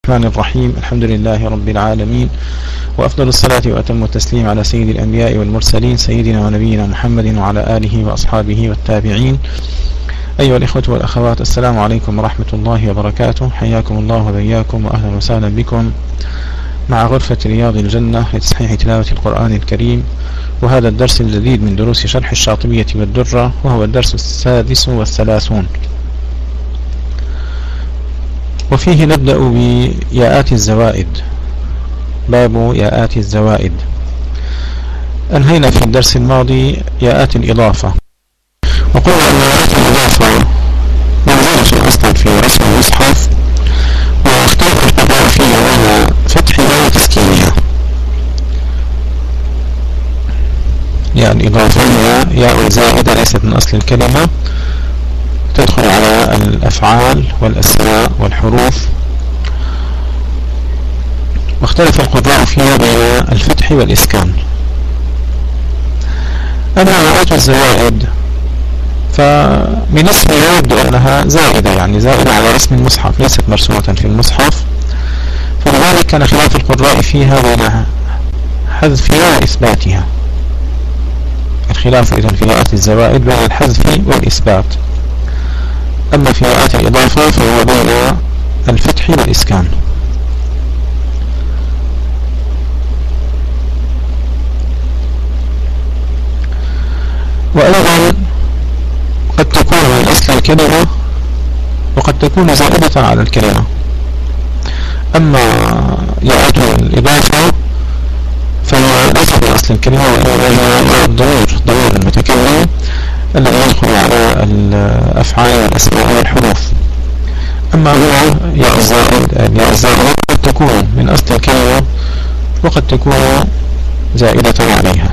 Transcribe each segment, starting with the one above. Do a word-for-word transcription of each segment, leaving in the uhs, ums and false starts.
الرحمن الرحيم. الحمد لله رب العالمين، وأفضل الصلاة وأتم التسليم على سيد الأنبياء والمرسلين سيدنا ونبينا محمد وعلى آله وأصحابه والتابعين. أيها الإخوة والأخوات، السلام عليكم ورحمة الله وبركاته. حياكم الله وبياكم وأهلا وسهلا بكم مع غرفة رياض الجنة لتصحيح تلاوة القرآن الكريم، وهذا الدرس الجديد من دروس شرح الشاطبية والدرة، وهو الدرس السادس والثلاثون، وفيه نبدأ بياءات الزوائد. باب ياءات الزوائد. أنهينا في الدرس الماضي ياءات الإضافة، وقلنا أن ياءات الإضافة منزلة أصلا في رسم المصحف، واختلف القضاء فيها بين فتحها وتسكينها. ياء الإضافة هي ياء زائدة ليست من أصل الكلمة، تدخل على الأفعال والأسماء والحروف، واختلف القضاء فيها بين الفتح والإسكان. أما ياءات الزوائد فمن اسمها يبدو أنها زائدة، يعني زائدة على رسم المصحف، ليست مرسومة في المصحف، فلذلك كان خلاف القراء فيها بين حذفها وإثباتها. الخلاف إذن في ياءات الزوائد بين الحذف والإثبات، أما في ياءات الإضافة فهو بين الفتح والإسكان. وأيضا قد تكون من أصل الكلمة، وقد تكون زائدة على الكلمة. أما ياءات الإضافة فهي ليست من أصل الكلمة، وهي الضمير، ضمير المتكلم الذي يدخل على الأفعال والأسماء والحروف. أما هو ياء الزائد، الياء الزائدة قد تكون من أصل الكلمة، وقد تكون زائدة عليها.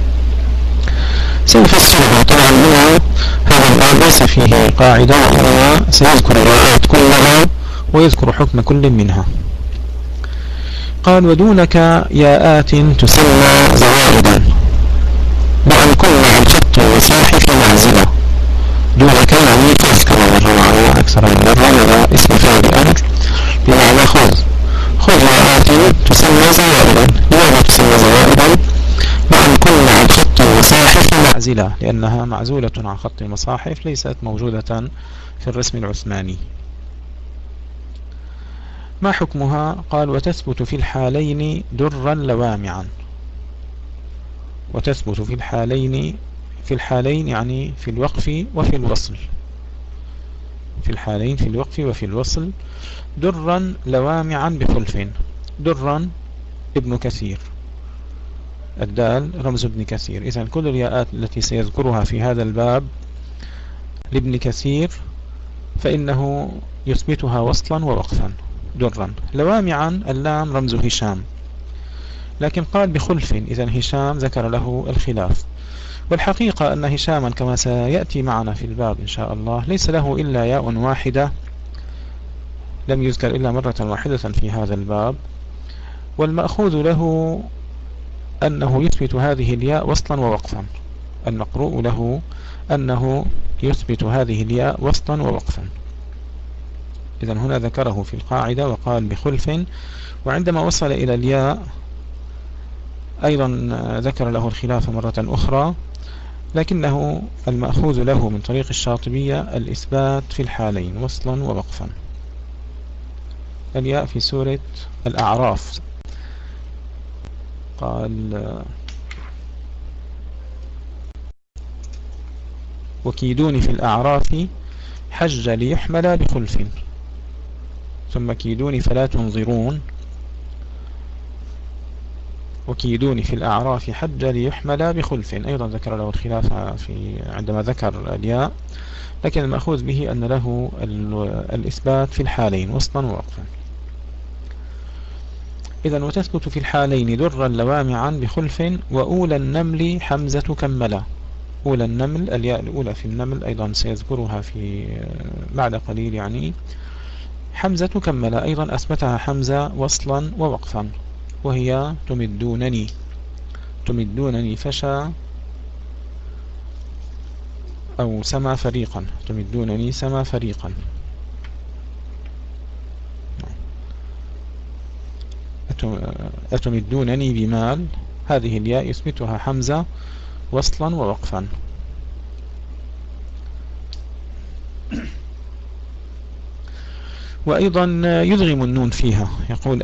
سنفسرها طبعا. منها هذا الباب ليس فيه قاعدة، وإنما سيذكر الياءات كلها ويذكر حكم كل منها. قال: ودونك ياءات تسمى زوائدا بأن كن عن خط وصاحف معزلة. دونك يعني خذ، كما مر معنا أكثر من مرة، هذا اسم فاعل أمر بمعنى خذ. خذ ياءات تسمى زوائدا. لماذا تسمى زوائدا؟ بأن كن عن خط وصاحف معزلة، لأنها معزولة عن خط المصاحف، ليست موجودة في الرسم العثماني. ما حكمها؟ قال: وتثبت في الحالين درا لوامعا. وتثبت في الحالين، في الحالين يعني في الوقف وفي الوصل، في الحالين في الوقف وفي الوصل، درا لوامعا بخلف. درا ابن كثير، الدال رمز ابن كثير. إذن كل الياءات التي سيذكرها في هذا الباب لابن كثير فإنه يثبتها وصلا ووقفا. درا. لوامعا اللام رمز هشام، لكن قال بخلف، إذن هشام ذكر له الخلاف. والحقيقة أن هشاما كما سيأتي معنا في الباب إن شاء الله ليس له إلا ياء واحدة، لم يذكر إلا مرة واحدة في هذا الباب، والمأخوذ له أنه يثبت هذه الياء وصلا ووقفا. المقروء له أنه يثبت هذه الياء وصلا ووقفا. إذن هنا ذكره في القاعدة وقال بخلف، وعندما وصل إلى الياء أيضا ذكر له الخلاف مرة أخرى، لكنه المأخوذ له من طريق الشاطبية الإثبات في الحالين وصلا ووقفا. الياء في سورة الأعراف قال: وكيدوني في الأعراف حج ليحمل بخلف، ثم كيدوني فلا تنظرون، وكيدوني في الأعراف حج ليحمل بخلف. أيضا ذكر له الخلاف في عندما ذكر الياء، لكن المأخوذ به أن له الإثبات في الحالين وصلا ووقفا. إذن وتثبت في الحالين درا لوامعا بخلف. وأولى النمل حمزة كملا. أولى النمل، الياء الأولى في النمل أيضا سيذكرها في بعد قليل، يعني حمزة كملا أيضا أثبتها حمزة وصلا ووقفا، وهي تمدونني. تمدونني فشى أو سما فريقا. تمدونني سما فريقا. أتمدونني بمال، هذه الياء يثبتها حمزة وصلا ووقفا. وأيضا يدغم النون فيها، يقول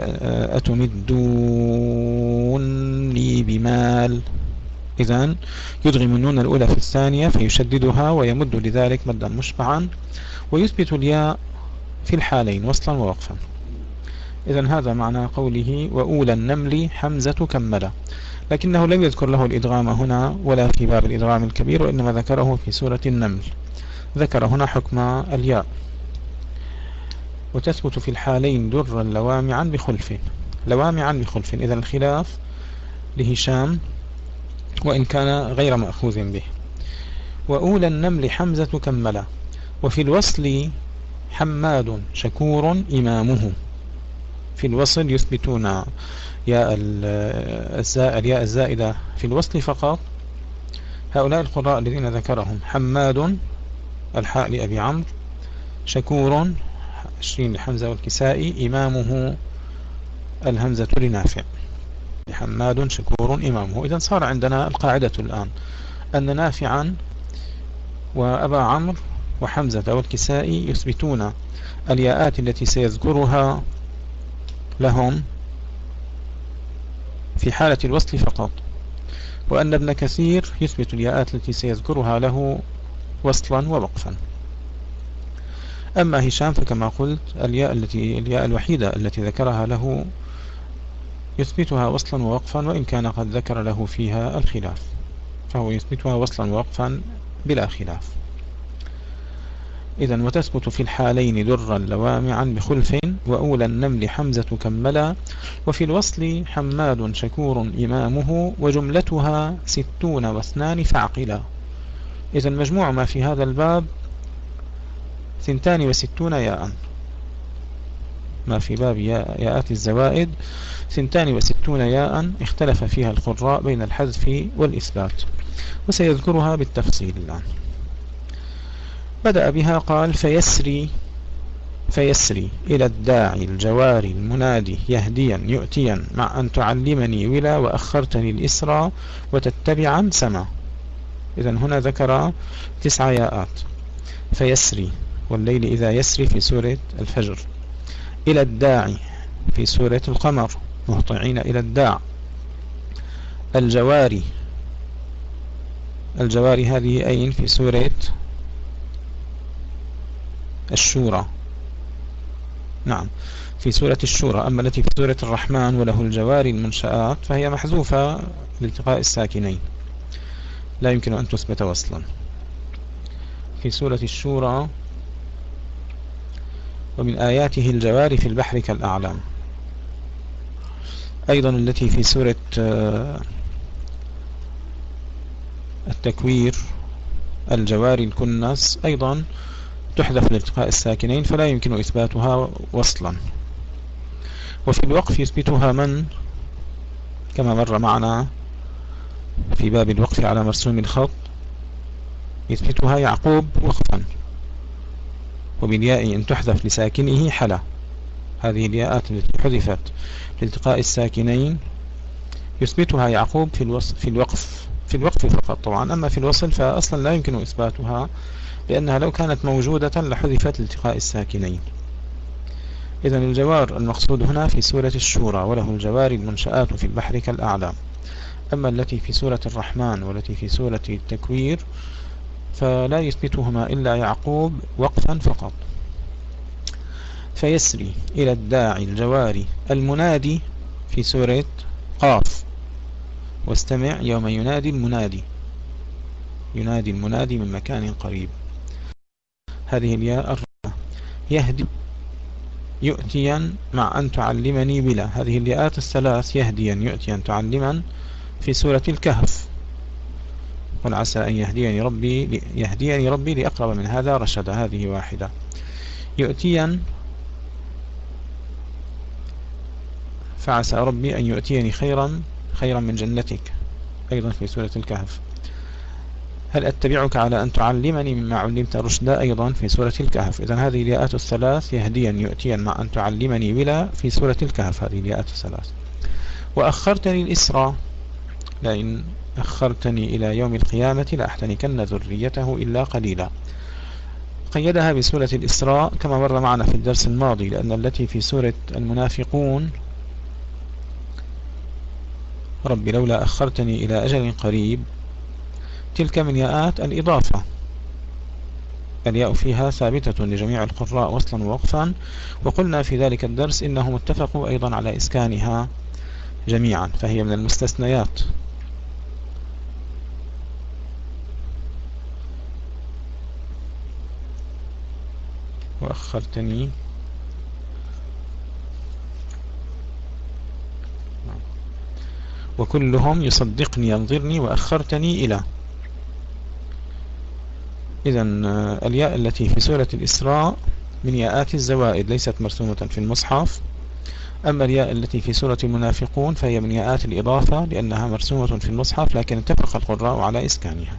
أتمدوني بمال، إذن يدغم النون الأولى في الثانية فيشددها ويمد لذلك مدا مشبعا، ويثبت الياء في الحالين وصلا ووقفا. إذن هذا معنى قوله وأولى النمل حمزة كمل، لكنه لم يذكر له الإدغام هنا ولا في باب الإدغام الكبير، وإنما ذكره في سورة النمل، ذكر هنا حكم الياء. وتثبت في الحالين درا لوامعا بخلف، لوامعا بخلف، إذا الخلاف لهشام وإن كان غير مأخوذ به. وأولى النمل حمزة كمل، وفي الوصل حماد شكور إمامه. في الوصل يثبتون ياء الياء الزائدة في الوصل فقط. هؤلاء القراء الذين ذكرهم حماد الحاء لأبي عمرو، شكور عشرين لحمزة والكسائي، إمامه الهمزة لنافع، حماد شكور إمامه. إذن صار عندنا القاعدة الآن أن نافعا وأبا عمرو وحمزة والكسائي يثبتون الياءات التي سيذكرها لهم في حالة الوصل فقط، وأن ابن كثير يثبت الياءات التي سيذكرها له وصلا ووقفا. أما هشام فكما قلت الياء التي الياء الوحيدة التي ذكرها له يثبتها وصلا ووقفا، وإن كان قد ذكر له فيها الخلاف، فهو يثبتها وصلا ووقفا بلا خلاف. إذن وتثبت في الحالين درا لوامعا بخلف، وأولى النمل حمزة كملا، وفي الوصل حماد شكور إمامه، وجملتها ستون واثنان فعقلا. إذن مجموع ما في هذا الباب ثنتان وستون ياء، ما في باب ياءات الزوائد ثنتان وستون ياء اختلف فيها القراء بين الحذف والإثبات، وسيذكرها بالتفصيل الآن. بدأ بها قال فيسري، فيسري إلى الداعي الجواري المنادي يهديا يؤتيا مع أن تعلمني ولا وأخرتني الإسرى وتتبعا سما. إذن هنا ذكر تسع ياءات. فيسري والليل إذا يسري في سورة الفجر، إلى الداعي في سورة القمر مهطعين إلى الداع، الجواري، الجواري هذه أين في سورة الشورى، نعم في سورة الشورى. أما التي في سورة الرحمن وله الجواري المنشآت فهي محذوفة لالتقاء الساكنين، لا يمكن أن تثبت وصلا. في سورة الشورى ومن آياته الجواري في البحر كالأعلام. أيضا التي في سورة التكوير الجواري الكنس أيضا تحذف لالتقاء الساكنين فلا يمكن إثباتها وصلا. وفي الوقف يثبتها من كما مر معنا في باب الوقف على مرسوم الخط، يثبتها يعقوب وقفا، وبالياء إن تحذف لساكنه حلا. هذه الياءات التي حذفت لالتقاء الساكنين يثبتها يعقوب في الوصف في الوقف في الوقف فقط طبعا. أما في الوصل فأصلا لا يمكن إثباتها، لأنها لو كانت موجودة لحذفت لالتقاء الساكنين. إذن الجوار المقصود هنا في سورة الشورى وله الجوار المنشآت في البحر كالأعلام. أما التي في سورة الرحمن والتي في سورة التكوير فلا يثبتهما إلا يعقوب وقفا فقط. فيسري إلى الداعي الجواري المنادي في سورة قاف، واستمع يوم ينادي المنادي، ينادي المنادي من مكان قريب. هذه الياء الرابعة. يهدي يؤتيا مع أن تعلمني بلا، هذه الياءات الثلاث يهديا يؤتيا تعلما في سورة الكهف. قل عسى أن يهديني ربي يهديني ربي لأقرب من هذا رشدا، هذه واحدة. يؤتيا فعسى ربي أن يؤتيني خيرا خيرا من جنتك، أيضا في سورة الكهف. هل أتبعك على أن تعلمني مما علمت رشدا أيضا في سورة الكهف. إذن هذه الياءات الثلاث يهديا يؤتيا مع أن تعلمني بلا في سورة الكهف، هذه الياءات الثلاث. وأخرتني الإسراء، لئن أخرتني إلى يوم القيامة لأحتنكن ذريته إلا قليلا. قيدها بسورة الإسراء كما مر معنا في الدرس الماضي، لأن التي في سورة المنافقون رب لولا أخرتني إلى أجل قريب، تلك من ياءات الإضافة، الياء فيها ثابتة لجميع القراء وصلا ووقفا، وقلنا في ذلك الدرس إنهم اتفقوا أيضا على إسكانها جميعا، فهي من المستثنيات. وأخرتني وكلهم يصدقني ينظرني وأخرتني إلى. إذن الياء التي في سورة الإسراء من ياءات الزوائد ليست مرسومة في المصحف، أما الياء التي في سورة المنافقون فهي من ياءات الإضافة لأنها مرسومة في المصحف، لكن اتفق القراء على إسكانها.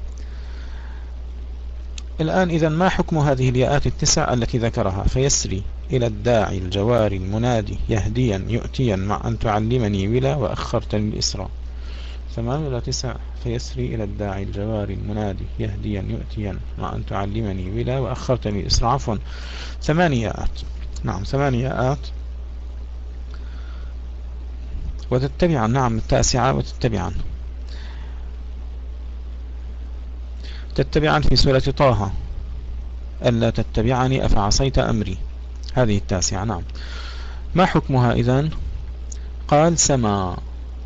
الآن إذن ما حكم هذه الياءات التسع التي ذكرها؟ فيسري إلى الداعي الجواري المنادي يهديا يؤتيا مع أن تعلمني ولا وأخرتني الإسراء. ثمان ولا تسع؟ فيسري إلى الداعي الجواري المنادي يهديا يؤتيا مع أن تعلمني ولا وأخرتني الإسراء. عفوا، ثمانيات. نعم ثمانيات. وتتبعا، نعم التاسعة وتتبعا. تتبعا في سورة طه، ألا تتبعني أفعصيت أمري، هذه التاسعة. نعم، ما حكمها إذن؟ قال سما.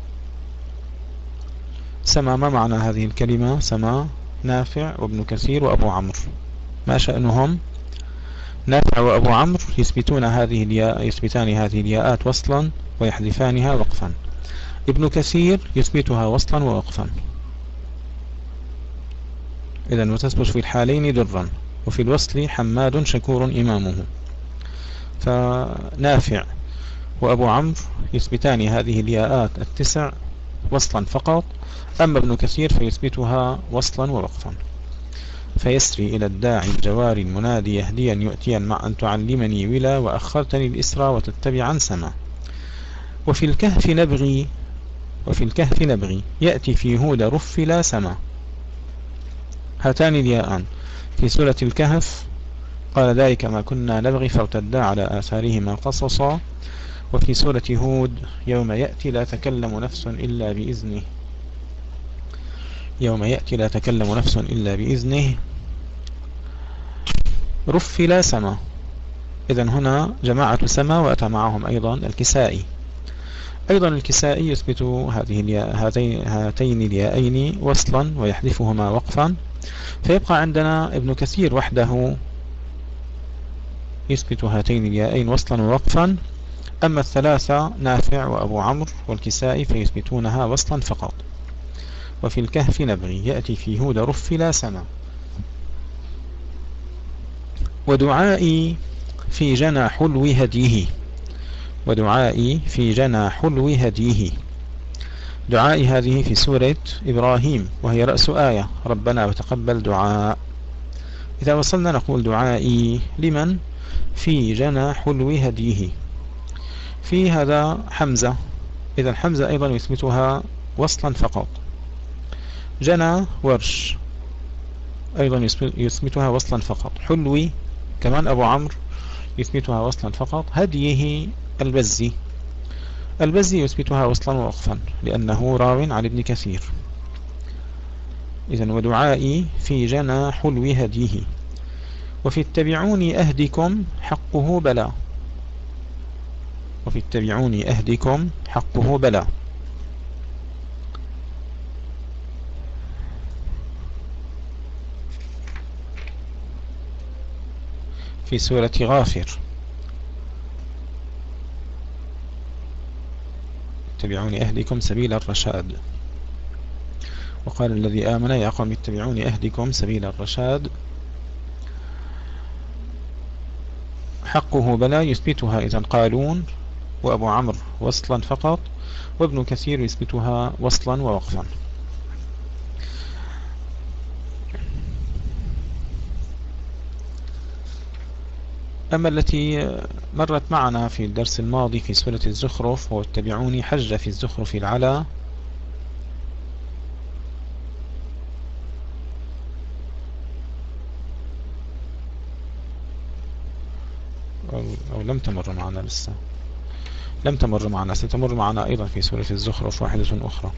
سما، ما معنى هذه الكلمة؟ سما نافع وابن كثير وأبو عمرو، ما شأنهم؟ نافع وأبو عمرو يثبتون هذه الياء، يثبتان هذه الياءات وصلا ويحذفانها وقفا. ابن كثير يثبتها وصلا ووقفا. إذن وتثبت في الحالين درا، وفي الوصل حماد شكور إمامه. فنافع وأبو عمرو يثبتان هذه الياءات التسع وصلا فقط، أما ابن كثير فيثبتها وصلا ووقفا. فيسري إلى الداعي الجواري المنادي يهديا يؤتيا مع أن تعلمني ولا وأخرتني الإسرى وتتبعا سما. وفي الكهف نبغي، وفي الكهف نبغي يأتي في هود رف لا سما. هاتان الياءان في سورة الكهف قال ذلك ما كنا نبغي فارتدا على آثارهما قصصا. وفي سورة هود يوم يأتي لا تكلم نفس إلا بإذنه، يوم يأتي لا تكلم نفس إلا بإذنه رف لا سما. إذن هنا جماعة سما، وأتى معهم أيضا الكسائي. أيضا الكسائي يثبت هذه الياء، هاتين الياءين وصلا ويحذفهما وقفا. فيبقى عندنا ابن كثير وحده يثبت هاتين الياءين وصلا ووقفا، أما الثلاثة نافع وأبو عمرو والكسائي فيثبتونها وصلا فقط. وفي الكهف نبغي يأتي في هود رف لا سما. ودعائي في جنى حلو هديه، ودعائي في جنى حلو هديه. دعائي هذه في سورة إبراهيم وهي رأس آية، ربنا وتقبل دعاء. إذا وصلنا نقول دعائي لمن؟ في جنى حلو هديه. في هذا حمزة، إذا حمزة أيضا يثبتها وصلا فقط. جنى ورش أيضا يثبتها وصلا فقط. حلوي كمان أبو عمرو يثبتها وصلا فقط. هديه البزي، البزي يثبتها وصلا ووقفا لأنه راو عن ابن كثير. إذن ودعائي في جنى حلو هديه. وفي اتبعوني أهدكم حقه بلا، وفي اتبعوني أهدكم حقه بلا. في سورة غافر اتبعوني أهدكم سبيل الرشاد. وقال الذي آمن يا قوم اتبعوني أهدكم سبيل الرشاد. حقه بلا يثبتها إذن قالون وأبو عمرو وصلا فقط، وابن كثير يثبتها وصلا ووقفا. أما التي مرت معنا في الدرس الماضي في سورة الزخرف واتبعوني حج في الزخرف العلا، أو, أو لم تمر معنا لسه، لم تمر معنا، ستمر معنا أيضا في سورة الزخرف واحدة أخرى.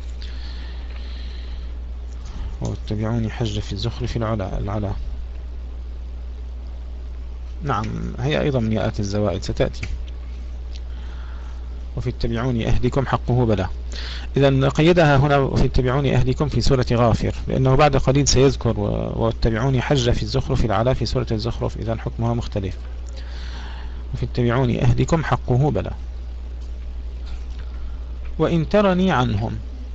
واتبعوني حج في الزخرف العلا العلا نعم، هي أيضا من ياءات الزوائد ستأتي. وفي اتبعوني أهدكم حقه بلى. إذا قيدها هنا وفي اتبعوني أهدكم في سورة غافر، لأنه بعد قليل سيذكر واتبعوني حج في الزخرف العلا في سورة الزخرف، إذا حكمها مختلف. وفي اتبعوني أهدكم حقه بلى. وإن ترني عنهم،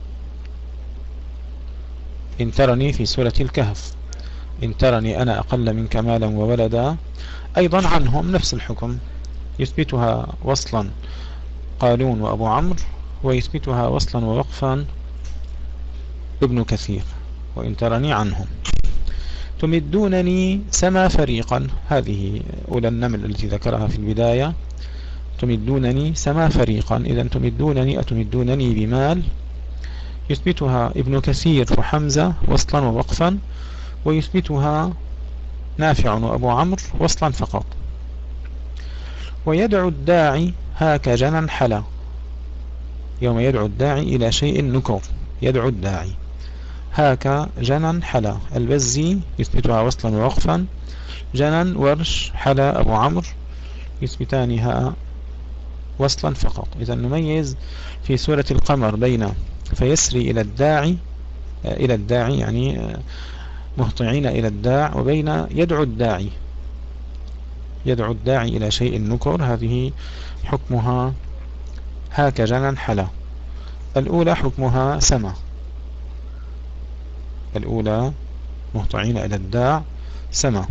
إن ترني في سورة الكهف، إن ترني أنا أقل منك مالا وولدا، أيضا عنهم نفس الحكم، يثبتها وصلا قالون وأبو عمرو، ويثبتها وصلا ووقفا ابن كثير. وإن ترني عنهم تمدونني سما فريقا، هذه أولى النمل التي ذكرها في البداية، تمدونني سما فريقا. إذا تمدونني أتمدونني بمال، يثبتها ابن كثير وحمزة وصلا ووقفا، ويثبتها نافع وأبو عمرو وصلا فقط. ويدعو الداعي هاك جنا حلا، يوم يدعو الداعي إلى شيء نكر، يدعو الداعي هاك جنا حلا، البزي يثبتها وصلا ووقفا، جنا ورش حلا أبو عمرو يثبتانها وصلا فقط. إذا نميز في سورة القمر بين فيسري إلى الداعي، إلى الداعي يعني مهطعين إلى الداع، وبين يدعو الداعي، يدعو الداعي إلى شيء نكر، هذه حكمها هاك جنا حلا. الأولى حكمها سما، الأولى مهطعين إلى الداع سما.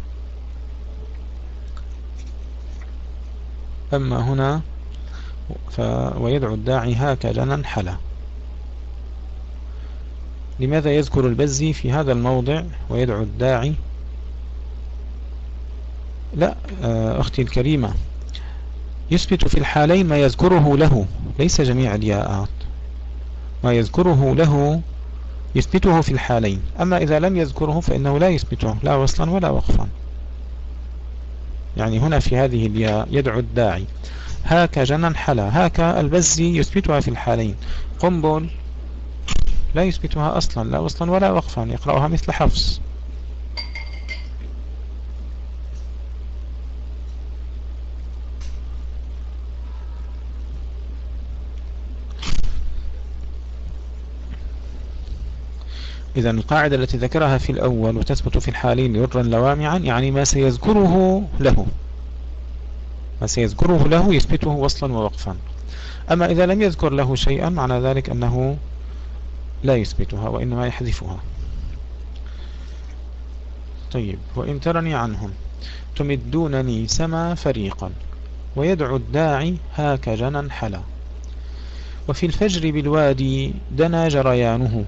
أما هنا ف ويدعو الداعي هاك جنا حلا. لماذا يذكر البزي في هذا الموضع ويدعو الداعي؟ لا أختي الكريمة، يثبت في الحالين ما يذكره له، ليس جميع الياءات، ما يذكره له يثبته في الحالين. أما إذا لم يذكره فإنه لا يثبته لا وصلا ولا وقفا. يعني هنا في هذه الياء يدعو الداعي هاك جنا حلا، هاك البزي يثبتها في الحالين، قنبل لا يثبتها أصلا لا وصلا ولا وقفا، يقرأها مثل حفص. إذا القاعدة التي ذكرها في الأول وتثبت في الحالين يرا لوامعا، يعني ما سيذكره له، ما سيذكره له يثبته وصلا ووقفا. أما إذا لم يذكر له شيئا معنى ذلك أنه لا يثبتها وإنما يحذفها. طيب، وإن ترني عنهم تمدونني سما فريقا، ويدعو الداعي هاك جنا حلا. وفي الفجر بالوادي دنا جريانه،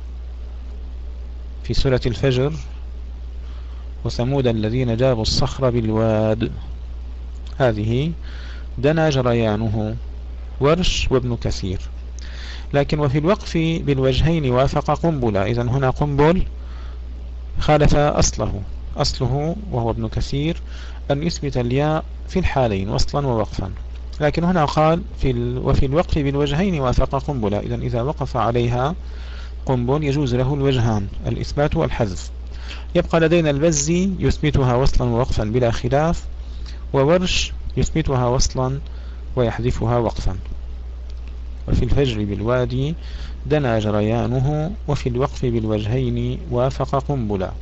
في سورة الفجر وثمود الذين جابوا الصخر بالواد، هذه دنا جريانه ورش وابن كثير. لكن وفي الوقف بالوجهين وافق قنبلة، إذن هنا قنبل خالف أصله، أصله وهو ابن كثير أن يثبت الياء في الحالين وصلا ووقفا، لكن هنا قال في ال... وفي الوقف بالوجهين وافق قنبلة، إذن إذا وقف عليها قنبل يجوز له الوجهان الإثبات والحذف. يبقى لدينا البزي يثبتها وصلا ووقفا بلا خلاف، وورش يثبتها وصلا ويحذفها وقفا. وفي الفجر بالوادي دنا جريانه، وفي الوقف بالوجهين وافق قنبلا.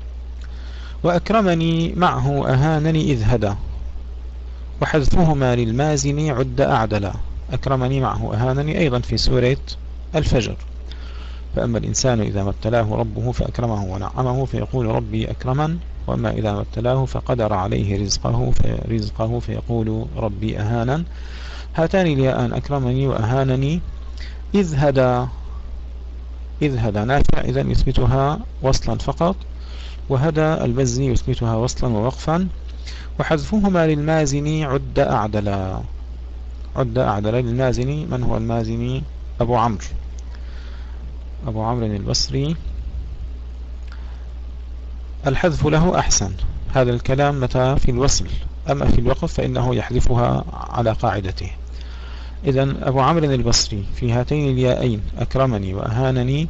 وأكرمني معه أهانني إذ هدى، وحذفهما للمازن عد أعدلا. أكرمني معه أهانني أيضا في سورة الفجر. فأما الإنسان إذا ما ابتلاه ربه فأكرمه ونعمه فيقول ربي أكرمن، وأما إذا ما ابتلاه فقدر عليه رزقه فرزقه فيقول ربي أهانن. هاتان الياءان أكرمني وأهانني. إذ هدى، إذ هدى نافع إذا يثبتها وصلا فقط، وهدى البزي يثبتها وصلا ووقفا. وحذفهما للمازني عد أعدلا. عد أعدلا للمازني. من هو المازني؟ أبو عمرو أبو عمرو البصري. الحذف له أحسن. هذا الكلام متى في الوصل، أما في الوقف فإنه يحذفها على قاعدته. إذن أبو عمرو البصري في هاتين الياءين أكرمني وأهانني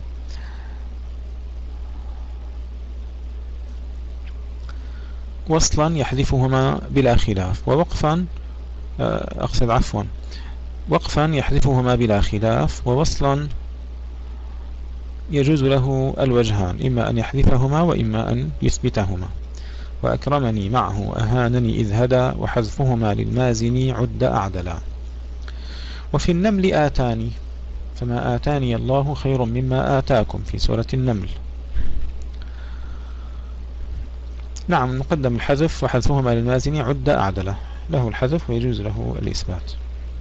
وصلا يحذفهما بلا خلاف، ووقفا أقصد عفوا وقفا يحذفهما بلا خلاف، ووصلا يجوز له الوجهان، إما أن يحذفهما وإما أن يثبتهما. وأكرمني معه أهانني إذ هدى، وحذفهما للمازني عد أعدلا. وفي النمل آتاني، فما آتاني الله خير مما آتاكم في سورة النمل. نعم، نقدم الحذف، وحذفهما للمازني عد أعدلا، له الحذف ويجوز له الإثبات.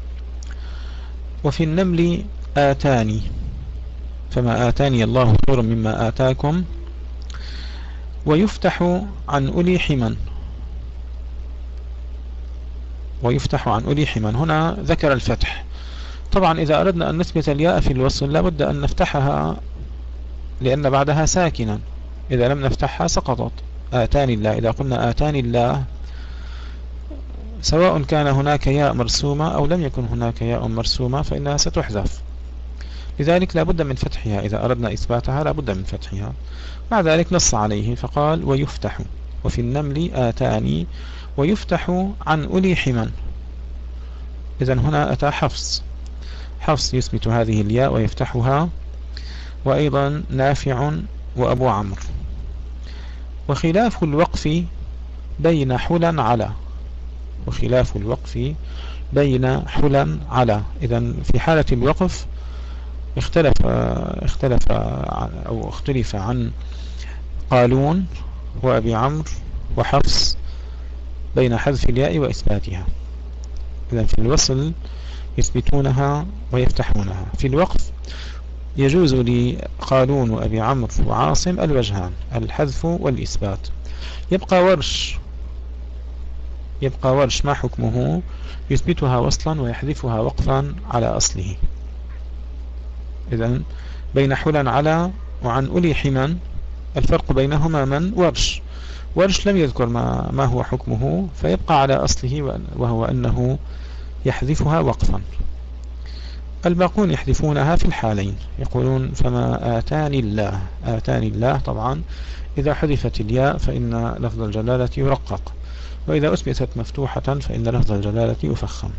وفي النمل آتاني، فما آتاني الله خير مما آتاكم، ويفتح عن أولي حمن. ويفتح عن أولي حمن، هنا ذكر الفتح. طبعا إذا أردنا أن نثبت الياء في الوصل لابد أن نفتحها، لأن بعدها ساكنا. إذا لم نفتحها سقطت. آتاني الله، إذا قلنا آتاني الله سواء كان هناك ياء مرسومة أو لم يكن هناك ياء مرسومة فإنها ستحذف، لذلك لا بد من فتحها. إذا أردنا إثباتها لا بد من فتحها. مع ذلك نص عليه فقال ويفتح. وفي النمل آتاني ويفتح عن أولي حمن. إذن هنا أتى حفص حفص يثبت هذه الياء ويفتحها، وأيضا نافع وأبو عمرو. وخلاف الوقف بين حلا على. وخلاف الوقف بين حلا على. إذن في حالة الوقف اختلف اختلف أو اختلف عن قالون وأبي عمرو وحفص بين حذف الياء وإثباتها. إذن في الوصل يثبتونها ويفتحونها. في الوقف يجوز لقالون وأبي عمرو وعاصم الوجهان، الحذف والإثبات. يبقى ورش يبقى ورش ما حكمه؟ يثبتها وصلا ويحذفها وقفا على أصله. إذن بين حلا على وعن أولي حمن الفرق بينهما من؟ ورش ورش لم يذكر ما, ما هو حكمه، فيبقى على أصله وهو أنه يحذفها وقفا. الباقون يحذفونها في الحالين، يقولون فما آتاني الله. آتاني الله طبعا إذا حذفت الياء فإن لفظ الجلالة يرقق، وإذا أثبتت مفتوحة فإن لفظ الجلالة يفخم.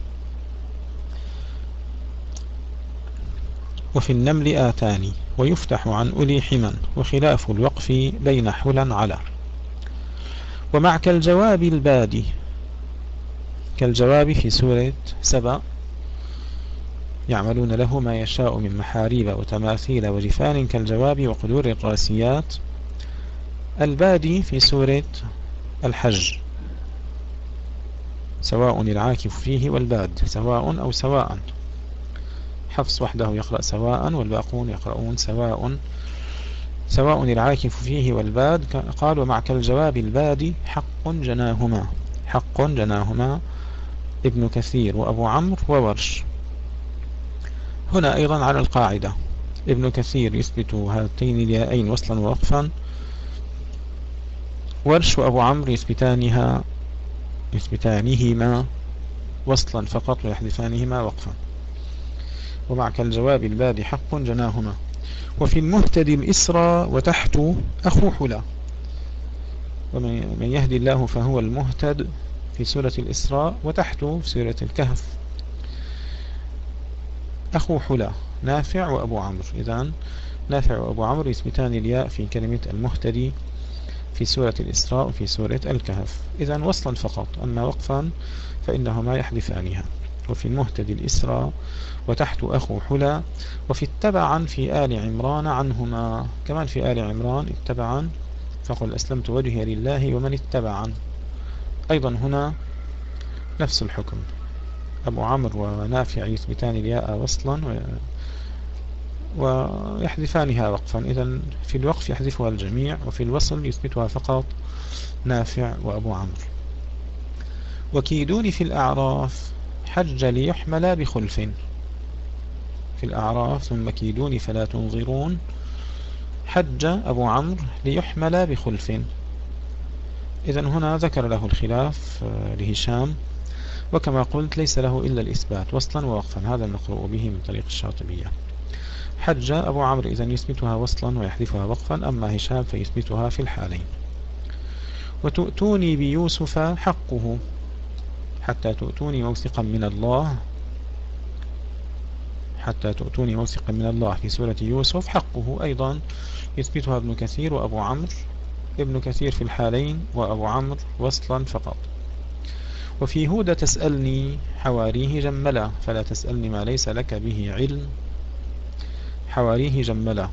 وفي النمل آتاني ويفتح عن أولي حمن، وخلاف الوقف بين حلا على. ومع كالجواب البادي، كالجواب في سورة سبأ يعملون له ما يشاء من محاريب وتماثيل وجفان كالجواب وقدور الراسيات. البادي في سورة الحج سواء العاكف فيه والباد، سواء أو سواء. حفص وحده يقرأ سواء والباقون يقرؤون سواء. سواء العاكف فيه والباد. قال ومع كالجواب البادي حق جناهما. حق جناهما ابن كثير وأبو عمرو وورش. هنا أيضا على القاعدة، ابن كثير يثبت هاتين الياءين وصلا ووقفا، ورش وأبو عمرو يثبتانها يثبتانهما وصلا فقط ويحذفانهما وقفا. ومع كالجواب البادي حق جناهما. وفي المهتدي الإسرى وتحت أخو حلا. ومن يهدي الله فهو المهتد في سورة الإسراء، وتحت في سورة الكهف أخو حلا نافع وأبو عمرو. إذن نافع وأبو عمرو يثبتان الياء في كلمة المهتدي في سورة الإسراء وفي سورة الكهف. إذن وصلا فقط، أما وقفا فإنهما يحذفانها. وفي المهتدي الإسرى وتحت أخو حلا. وفي اتبعا في آل عمران عنهما. كمان في آل عمران اتبعا فقل أسلمت وجهي لله ومن اتبعا. أيضا هنا نفس الحكم، أبو عمرو ونافع يثبتان الياء وصلا ويحذفانها وقفا. إذن في الوقف يحذفها الجميع، وفي الوصل يثبتها فقط نافع وأبو عمرو. وكيدوني في الأعراف حج ليحمل بخلف. في الأعراف ثم كيدوني فلا تنظرون حج أبو عمرو ليحمل بخلف. إذن هنا ذكر له الخلاف لهشام، وكما قلت ليس له إلا الإثبات وصلا ووقفا، هذا المقروء به من طريق الشاطبية. حج أبو عمرو إذن يثبتها وصلا ويحذفها وقفا، أما هشام فيثبتها في الحالين. وتؤتوني بيوسف حقه حتى تؤتوني موثقا من الله حتى تؤتوني موثقا من الله في سورة يوسف حقه أيضا يثبتها ابن كثير وأبو عمرو، ابن كثير في الحالين وأبو عمرو وصلا فقط. وفي هود تسألني حواريه جملا فلا تسألني ما ليس لك به علم، حواريه جملا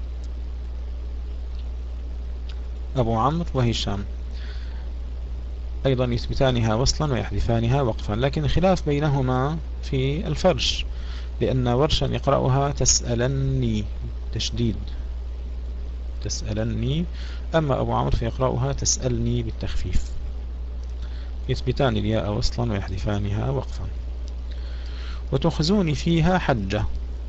أبو عمرو وهشام أيضا يثبتانها وصلا ويحذفانها وقفا، لكن الخلاف بينهما في الفرش، لأن ورشا يقرأها تسألني تشديد تسألني، أما أبو عمرو فيقرأها تسألني بالتخفيف، يثبتان الياء وصلا ويحذفانها وقفا. وتخزوني فيها حجة.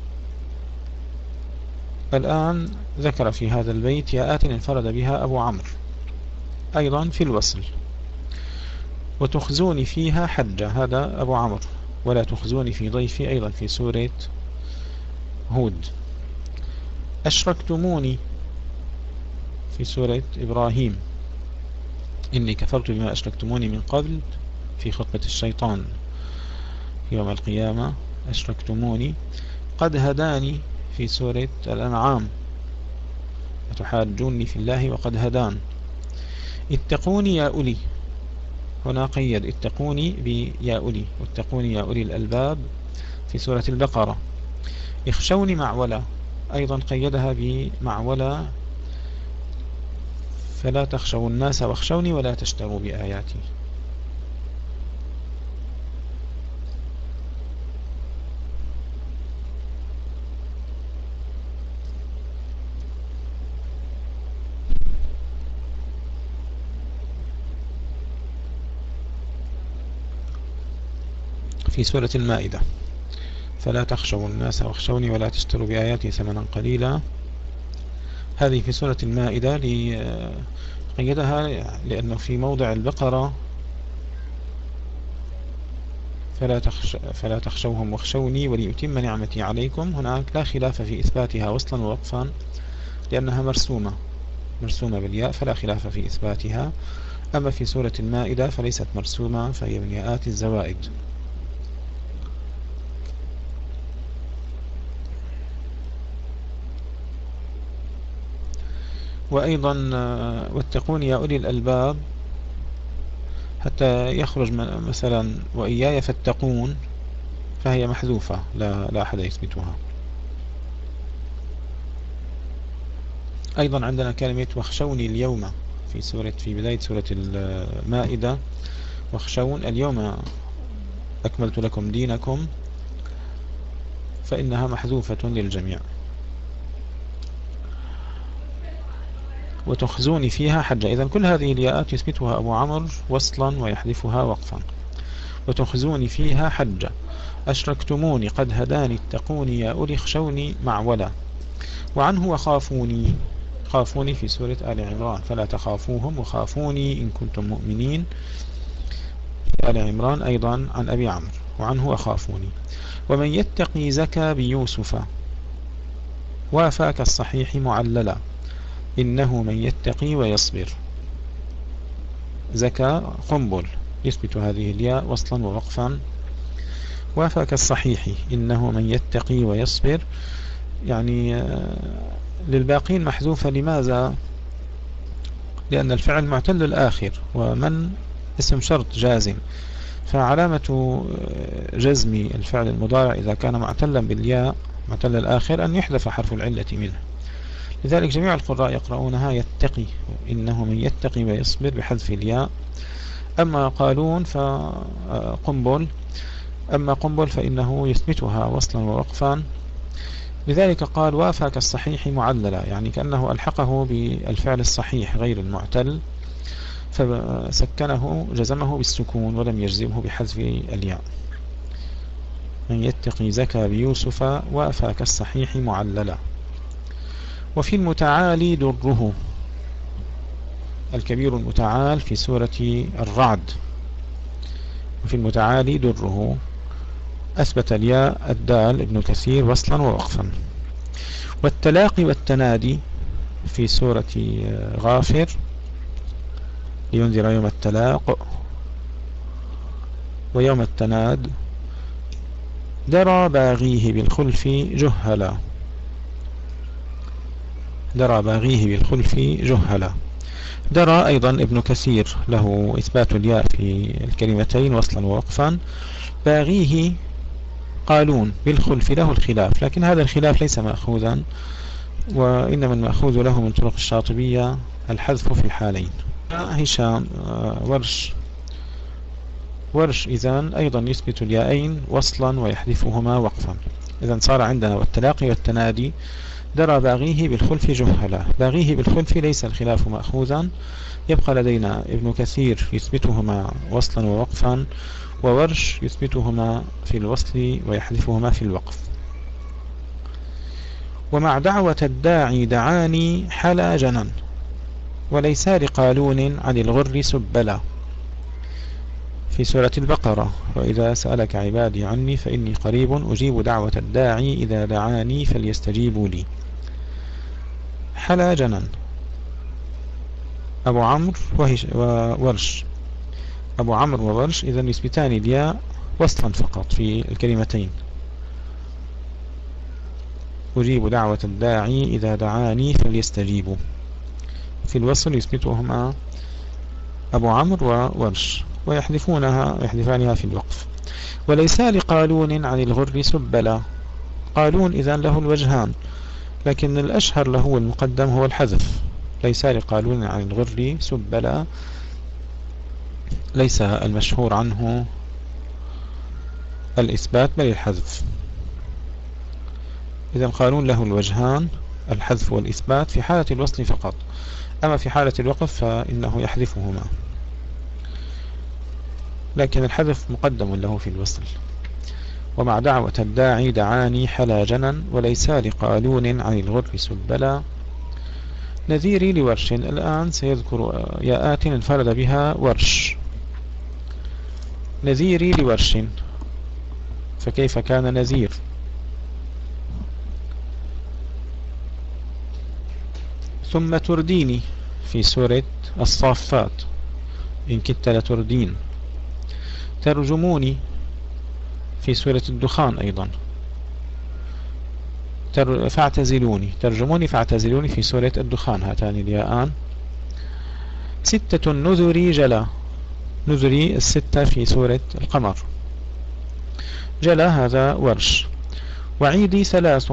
الآن ذكر في هذا البيت ياءات انفرد بها أبو عمرو أيضا في الوصل. وتخزوني فيها حجة هذا أبو عمرو، ولا تخزوني في ضيفي أيضا في سورة هود. أشركتموني في سورة إبراهيم، إني كفرت بما أشركتموني من قبل في خطبة الشيطان يوم القيامة. أشركتموني. قد هداني في سورة الأنعام، وتحاجوني في الله وقد هدان. اتقوني يا أولي، هنا قيد اتقوني بيا أولي، واتقوني يا أولي الألباب في سورة البقرة. اخشوني معولة أيضا قيدها بمعولة، فلا تخشوا الناس واخشوني ولا تشتروا بآياتي. في سورة المائدة فلا تخشوا الناس واخشوني ولا تشتروا بآياتي ثمنا قليلا، هذه في سورة المائدة قيدها لأنه في موضع البقرة فلا, تخش فلا تخشوهم واخشوني وليتم نعمتي عليكم. هناك لا خلاف في إثباتها وصلا ووقفا لأنها مرسومة مرسومة بالياء، فلا خلاف في إثباتها. أما في سورة المائدة فليست مرسومة، فهي من ياءات الزوائد. وأيضا واتقون يا أولي الألباب حتى يخرج مثلا وإياي فاتقون، فهي محذوفة لا, لا أحد يثبتها. أيضا عندنا كلمة واخشوني اليوم في سورة في بداية سورة المائدة، واخشون اليوم أكملت لكم دينكم، فإنها محذوفة للجميع. وتخزوني فيها حجة، إذن كل هذه الياءات يثبتها أبو عمرو وصلا ويحذفها وقفا. وتخزوني فيها حجة. أشركتموني قد هداني اتقوني يا أولي اخشوني معولا. وعنه وخافوني، خافوني في سورة آل عمران فلا تخافوهم وخافوني إن كنتم مؤمنين في آل عمران أيضا عن أبي عمرو. وعنه وخافوني. ومن يتقي زكى بيوسف وافاك الصحيح معللا إنه من يتقي ويصبر. زكى قنبل يثبت هذه الياء وصلا ووقفا. وافاك الصحيح إنه من يتقي ويصبر، يعني للباقين محذوفة. لماذا؟ لأن الفعل معتل الآخر، ومن اسم شرط جازم، فعلامة جزم الفعل المضارع إذا كان معتلا بالياء معتل الآخر أن يحذف حرف العلة منه. لذلك جميع القراء يقرؤونها يتقي، إنه من يتقي ويصبر بحذف الياء. أما قالون فقنبل أما قنبل فإنه يثبتها وصلا ووقفا. لذلك قال وافاك الصحيح معللا، يعني كأنه ألحقه بالفعل الصحيح غير المعتل، فسكنه جزمه بالسكون ولم يجزمه بحذف الياء. من يتقي زكى بيوسف وأفاك الصحيح معللا. وفي المتعالي دره، الكبير المتعال في سورة الرعد. وفي المتعالي دره أثبت الياء الدال ابن كثير وصلا ووقفا. والتلاقي والتنادي في سورة غافر لينذر يوم التلاق ويوم التناد. درى باغيه بالخلف جهلا، درى باغيه بالخلف جهلا. درى أيضا ابن كثير له إثبات الياء في الكلمتين وصلا ووقفا. باغيه قالون بالخلف له الخلاف، لكن هذا الخلاف ليس مأخوذا، وإنما المأخوذ له من طرق الشاطبية الحذف في الحالين. هشام ورش ورش إذن أيضا يثبت الياءين وصلا ويحذفهما وقفا. إذن صار عندنا والتلاقي والتنادي. درى باغيه بالخلف جهلا، باغيه بالخلف ليس الخلاف مأخوذا، يبقى لدينا ابن كثير يثبتهما وصلا ووقفا، وورش يثبتهما في الوصل ويحذفهما في الوقف. ومع دعوة الداعي دعاني حلا جنا، وليس لقالون عن الغر سبلا في سورة البقرة. وإذا سألك عبادي عني فإني قريب أجيب دعوة الداعي إذا دعاني فليستجيبوا لي. حلا جنا أبو عمرو وورش، أبو عمرو وورش إذن يثبتان الياء وصلا فقط في الكلمتين. أجيب دعوة الداعي إذا دعاني فليستجيبوا. في الوصل يثبتهما أبو عمرو وورش، ويحذفونها يحذفانها في الوقف. وليس لقالون عن الغر سبلا، قالون إذن له الوجهان، لكن الأشهر له والمقدم هو الحذف. ليس لقالون عن الغر سبلا ليس المشهور عنه الإثبات بل الحذف. إذن قالون له الوجهان الحذف والإثبات في حالة الوصل فقط، أما في حالة الوقف فإنه يحذفهما، لكن الحذف مقدم له في الوصل. ومع دعوة الداعي دعاني حلا جنا، وليس لقالون عن الغر سبلا. نذيري لورش، الآن سيذكر ياءات انفرد بها ورش. نذيري لورش، فكيف كان نذير؟ ثم ترديني في سورة الصافات، إن كدت لتردين. ترجموني في سورة الدخان أيضا. تر... فاعتزلوني، ترجموني فاعتزلوني في سورة الدخان، هاتان الياءان. ستة نذري جلا، نذري الستة في سورة القمر. جلا هذا ورش. وعيدي ثلاث،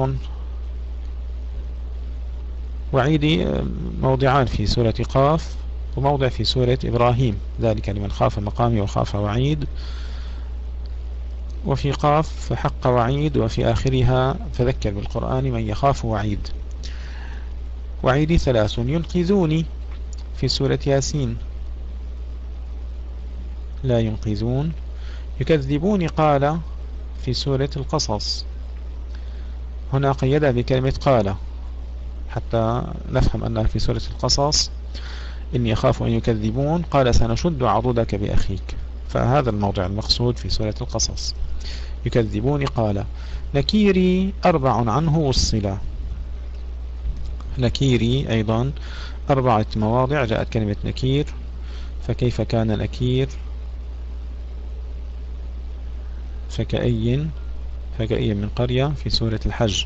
وعيدي موضعان في سورة قاف وموضع في سورة إبراهيم، ذلك لمن خاف مقامي وخاف وعيد. وفي قاف فحق وعيد، وفي آخرها فذكر بالقرآن من يخاف وعيد. وعيدي ثلاث. ينقذوني في سورة ياسين، لا ينقذون. يكذبوني قال في سورة القصص، هنا قيدها بكلمة قال حتى نفهم أنها في سورة القصص. إني أخاف أن يكذبون قال سنشد عضدك بأخيك، فهذا الموضع المقصود في سورة القصص. يكذبون قال. نكيري أربع عنه والصلة، نكيري أيضا أربعة مواضع جاءت كلمة نكير، فكيف كان نكير؟ فكأي فكأي من قرية في سورة الحج.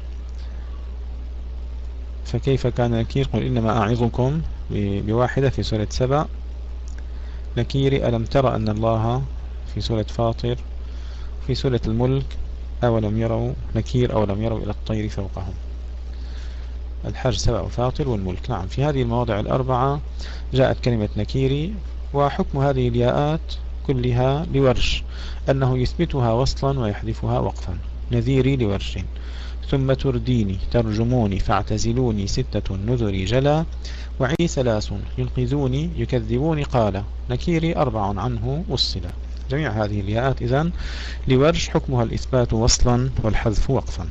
فكيف كان نكير؟ قل إنما أعظكم بواحدة في سورة سبع. نكير ألم ترى أن الله في سورة فاطر. في سورة الملك أولم يروا، نكير أولم يروا إلى الطير فوقهم. الحج سبع وفاطر والملك. نعم، في هذه المواضع الأربعة جاءت كلمة نكيري. وحكم هذه الياءات كلها لورش أنه يثبتها وصلا ويحذفها وقفا. نذيري لورش. ثم ترديني ترجموني فاعتزلوني ستة نذري جلا وعي ثلاث ينقذوني يكذبوني قال نكيري أربع عنه وصلا. جميع هذه الياءات إذن لورش حكمها الإثبات وصلا والحذف وقفا.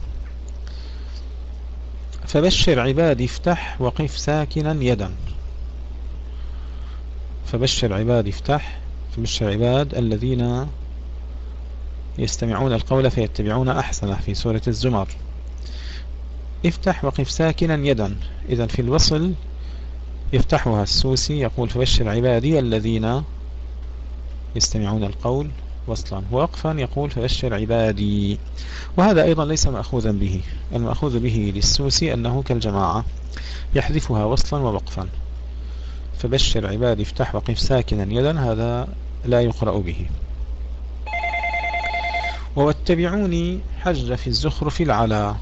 فبشر عبادي افتح وقف ساكنا يدا. فبشر عبادي افتح، فبشر عباد الذين يستمعون القول فيتبعون أحسنه في سورة الزمر. افتح وقف ساكنا يدا، إذن في الوصل يفتحها السوسي يقول فبشر عبادي الذين يستمعون القول وصلا، ووقفا يقول فبشر عبادي، وهذا أيضا ليس مأخوذا به. المأخوذ به للسوسي أنه كالجماعة يحذفها وصلا ووقفا. فبشر عبادي افتح وقف ساكنا يدا هذا لا يقرأ به. واتبعوني حج في الزخرف العلا.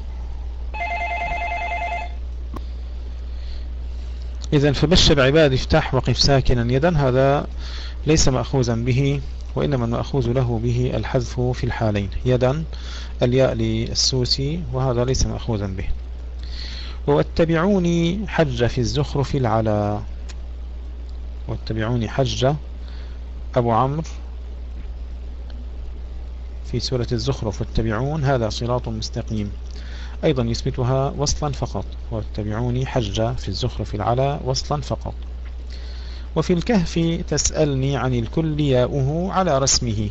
إذن فبشر عبادي افتح وقف ساكنا يدا هذا ليس مأخوذا به، وإنما المأخوذ له به الحذف في الحالين، يدا الياء للسوسي وهذا ليس مأخوذا به. واتبعوني حج في الزخرف العلا. واتبعوني حج أبو عمرو في سورة الزخرف، واتبعون هذا صراط مستقيم أيضا يثبتها وصلا فقط. واتبعوني حج في الزخرف العلا وصلا فقط. وفي الكهف تسألني عن الكل ياؤه على رسمه،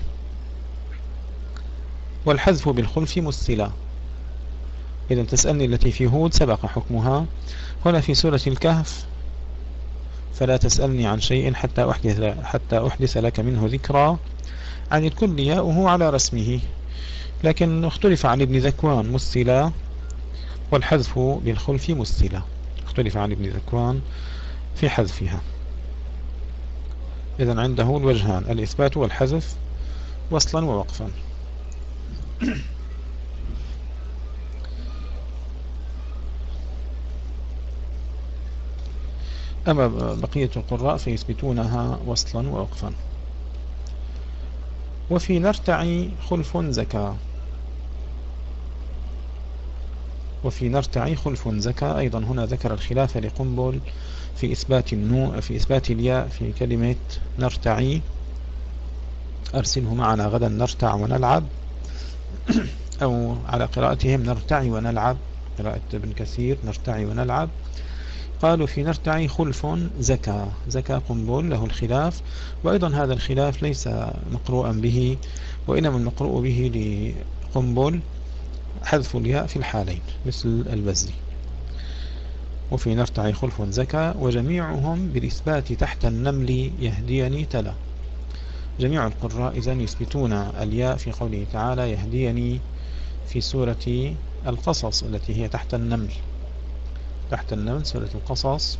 والحذف بالخلف مثلا. إذا تسألني التي في هود سبق حكمها، هنا في سورة الكهف فلا تسألني عن شيء حتى أحدث, حتى أحدث لك منه ذكرى، عن الكل ياؤه على رسمه، لكن اختلف عن ابن ذكوان مثلا والحذف بالخلف مثلا. اختلف عن ابن ذكوان في حذفها. إذن عنده الوجهان الإثبات والحذف وصلا ووقفا. أما بقية القراء فيثبتونها وصلا ووقفا. وفي نرتعي خلف زكا. وفي نرتعي خلف زكا أيضا هنا ذكر الخلاف لقنبل في إثبات النو في إثبات الياء في كلمة نرتعي، أرسله معنا غدا نرتع ونلعب، أو على قراءتهم نرتعي ونلعب، قراءة ابن كثير نرتعي ونلعب. قالوا في نرتعي خلف زكا، زكا قنبل له الخلاف، وأيضا هذا الخلاف ليس مقروءا به، وإنما المقروء به لقنبل حذف الياء في الحالين مثل البزي. وفي نرتعي خلف زكا وجميعهم بالإثبات تحت النمل يهديني تلا. جميع القراء إذن يثبتون الياء في قوله تعالى يهديني في سورة القصص التي هي تحت النمل، تحت النمل سورة القصص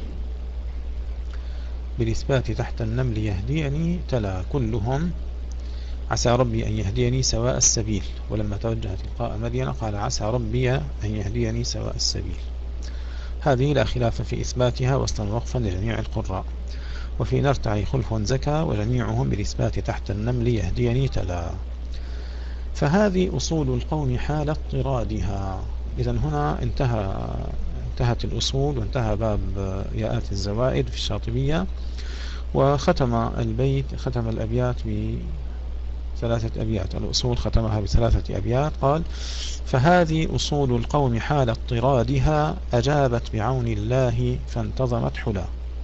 بالإثبات تحت النمل يهديني تلا كلهم عسى ربي أن يهديني سواء السبيل، ولما توجه تلقاء مدين قال عسى ربي أن يهديني سواء السبيل. هذه لا خلاف في إثباتها وصلا وقفا لجميع القراء. وفي نرتعي خلف زكا وجميعهم بالإثبات تحت النمل يهديني تلا. فهذه أصول القوم حال اضطرادها. إذن هنا انتهى انتهت الأصول وانتهى باب ياءات الزوائد في الشاطبية، وختم البيت ختم الأبيات بثلاثة أبيات. الأصول ختمها بثلاثة أبيات. قال فهذه أصول القوم حال اضطرادها أجابت بعون الله فانتظمت حلا.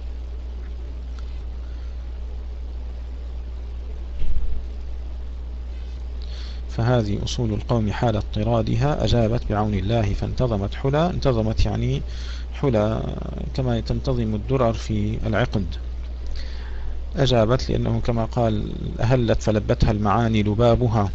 فهذه أصول القوم حال اضطرادها أجابت بعون الله فانتظمت حلا. انتظمت يعني حلا كما تنتظم الدرر في العقد. أجابت لأنه كما قال أهلت فلبتها المعاني لبابها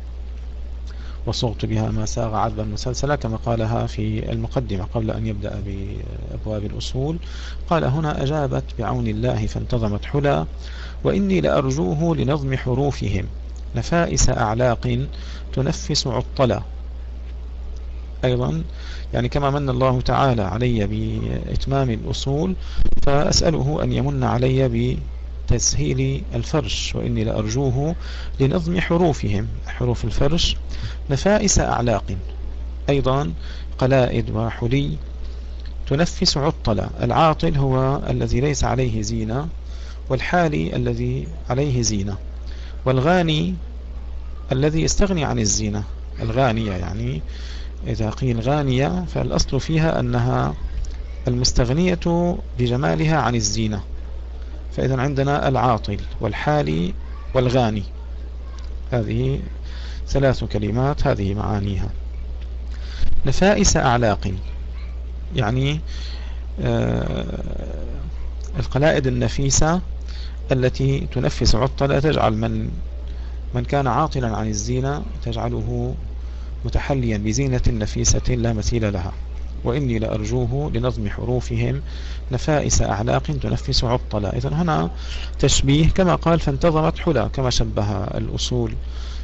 وصغت بها ما ساغ عذبا مسلسلا، كما قالها في المقدمة قبل أن يبدأ بأبواب الأصول. قال هنا أجابت بعون الله فانتظمت حلا، وإني لأرجوه لنظم حروفهم نفائس أعلاق تنفس عطلا. أيضا يعني كما من الله تعالى علي بإتمام الأصول فأسأله أن يمن علي بتسهيل الفرش، وإني لأرجوه لنظم حروفهم حروف الفرش نفائس أعلاق. أيضا قلائد وحلي تنفس عطلا. العاطل هو الذي ليس عليه زينة، والحالي الذي عليه زينة، والغاني الذي يستغني عن الزينة. الغانية يعني إذا قيل غانية فالأصل فيها أنها المستغنية بجمالها عن الزينة. فإذا عندنا العاطل والحالي والغاني، هذه ثلاث كلمات هذه معانيها. نفائس أعلاق يعني آه القلائد النفيسة التي تنفس عطلة، تجعل من من كان عاطلا عن الزينة تجعله متحليا بزينة نفيسة لا مثيل لها. وإني لأرجوه لنظم حروفهم نفائس أعلاق تنفس عطلا. إذن هنا تشبيه كما قال فانتظمت حلا، كما شبه الأصول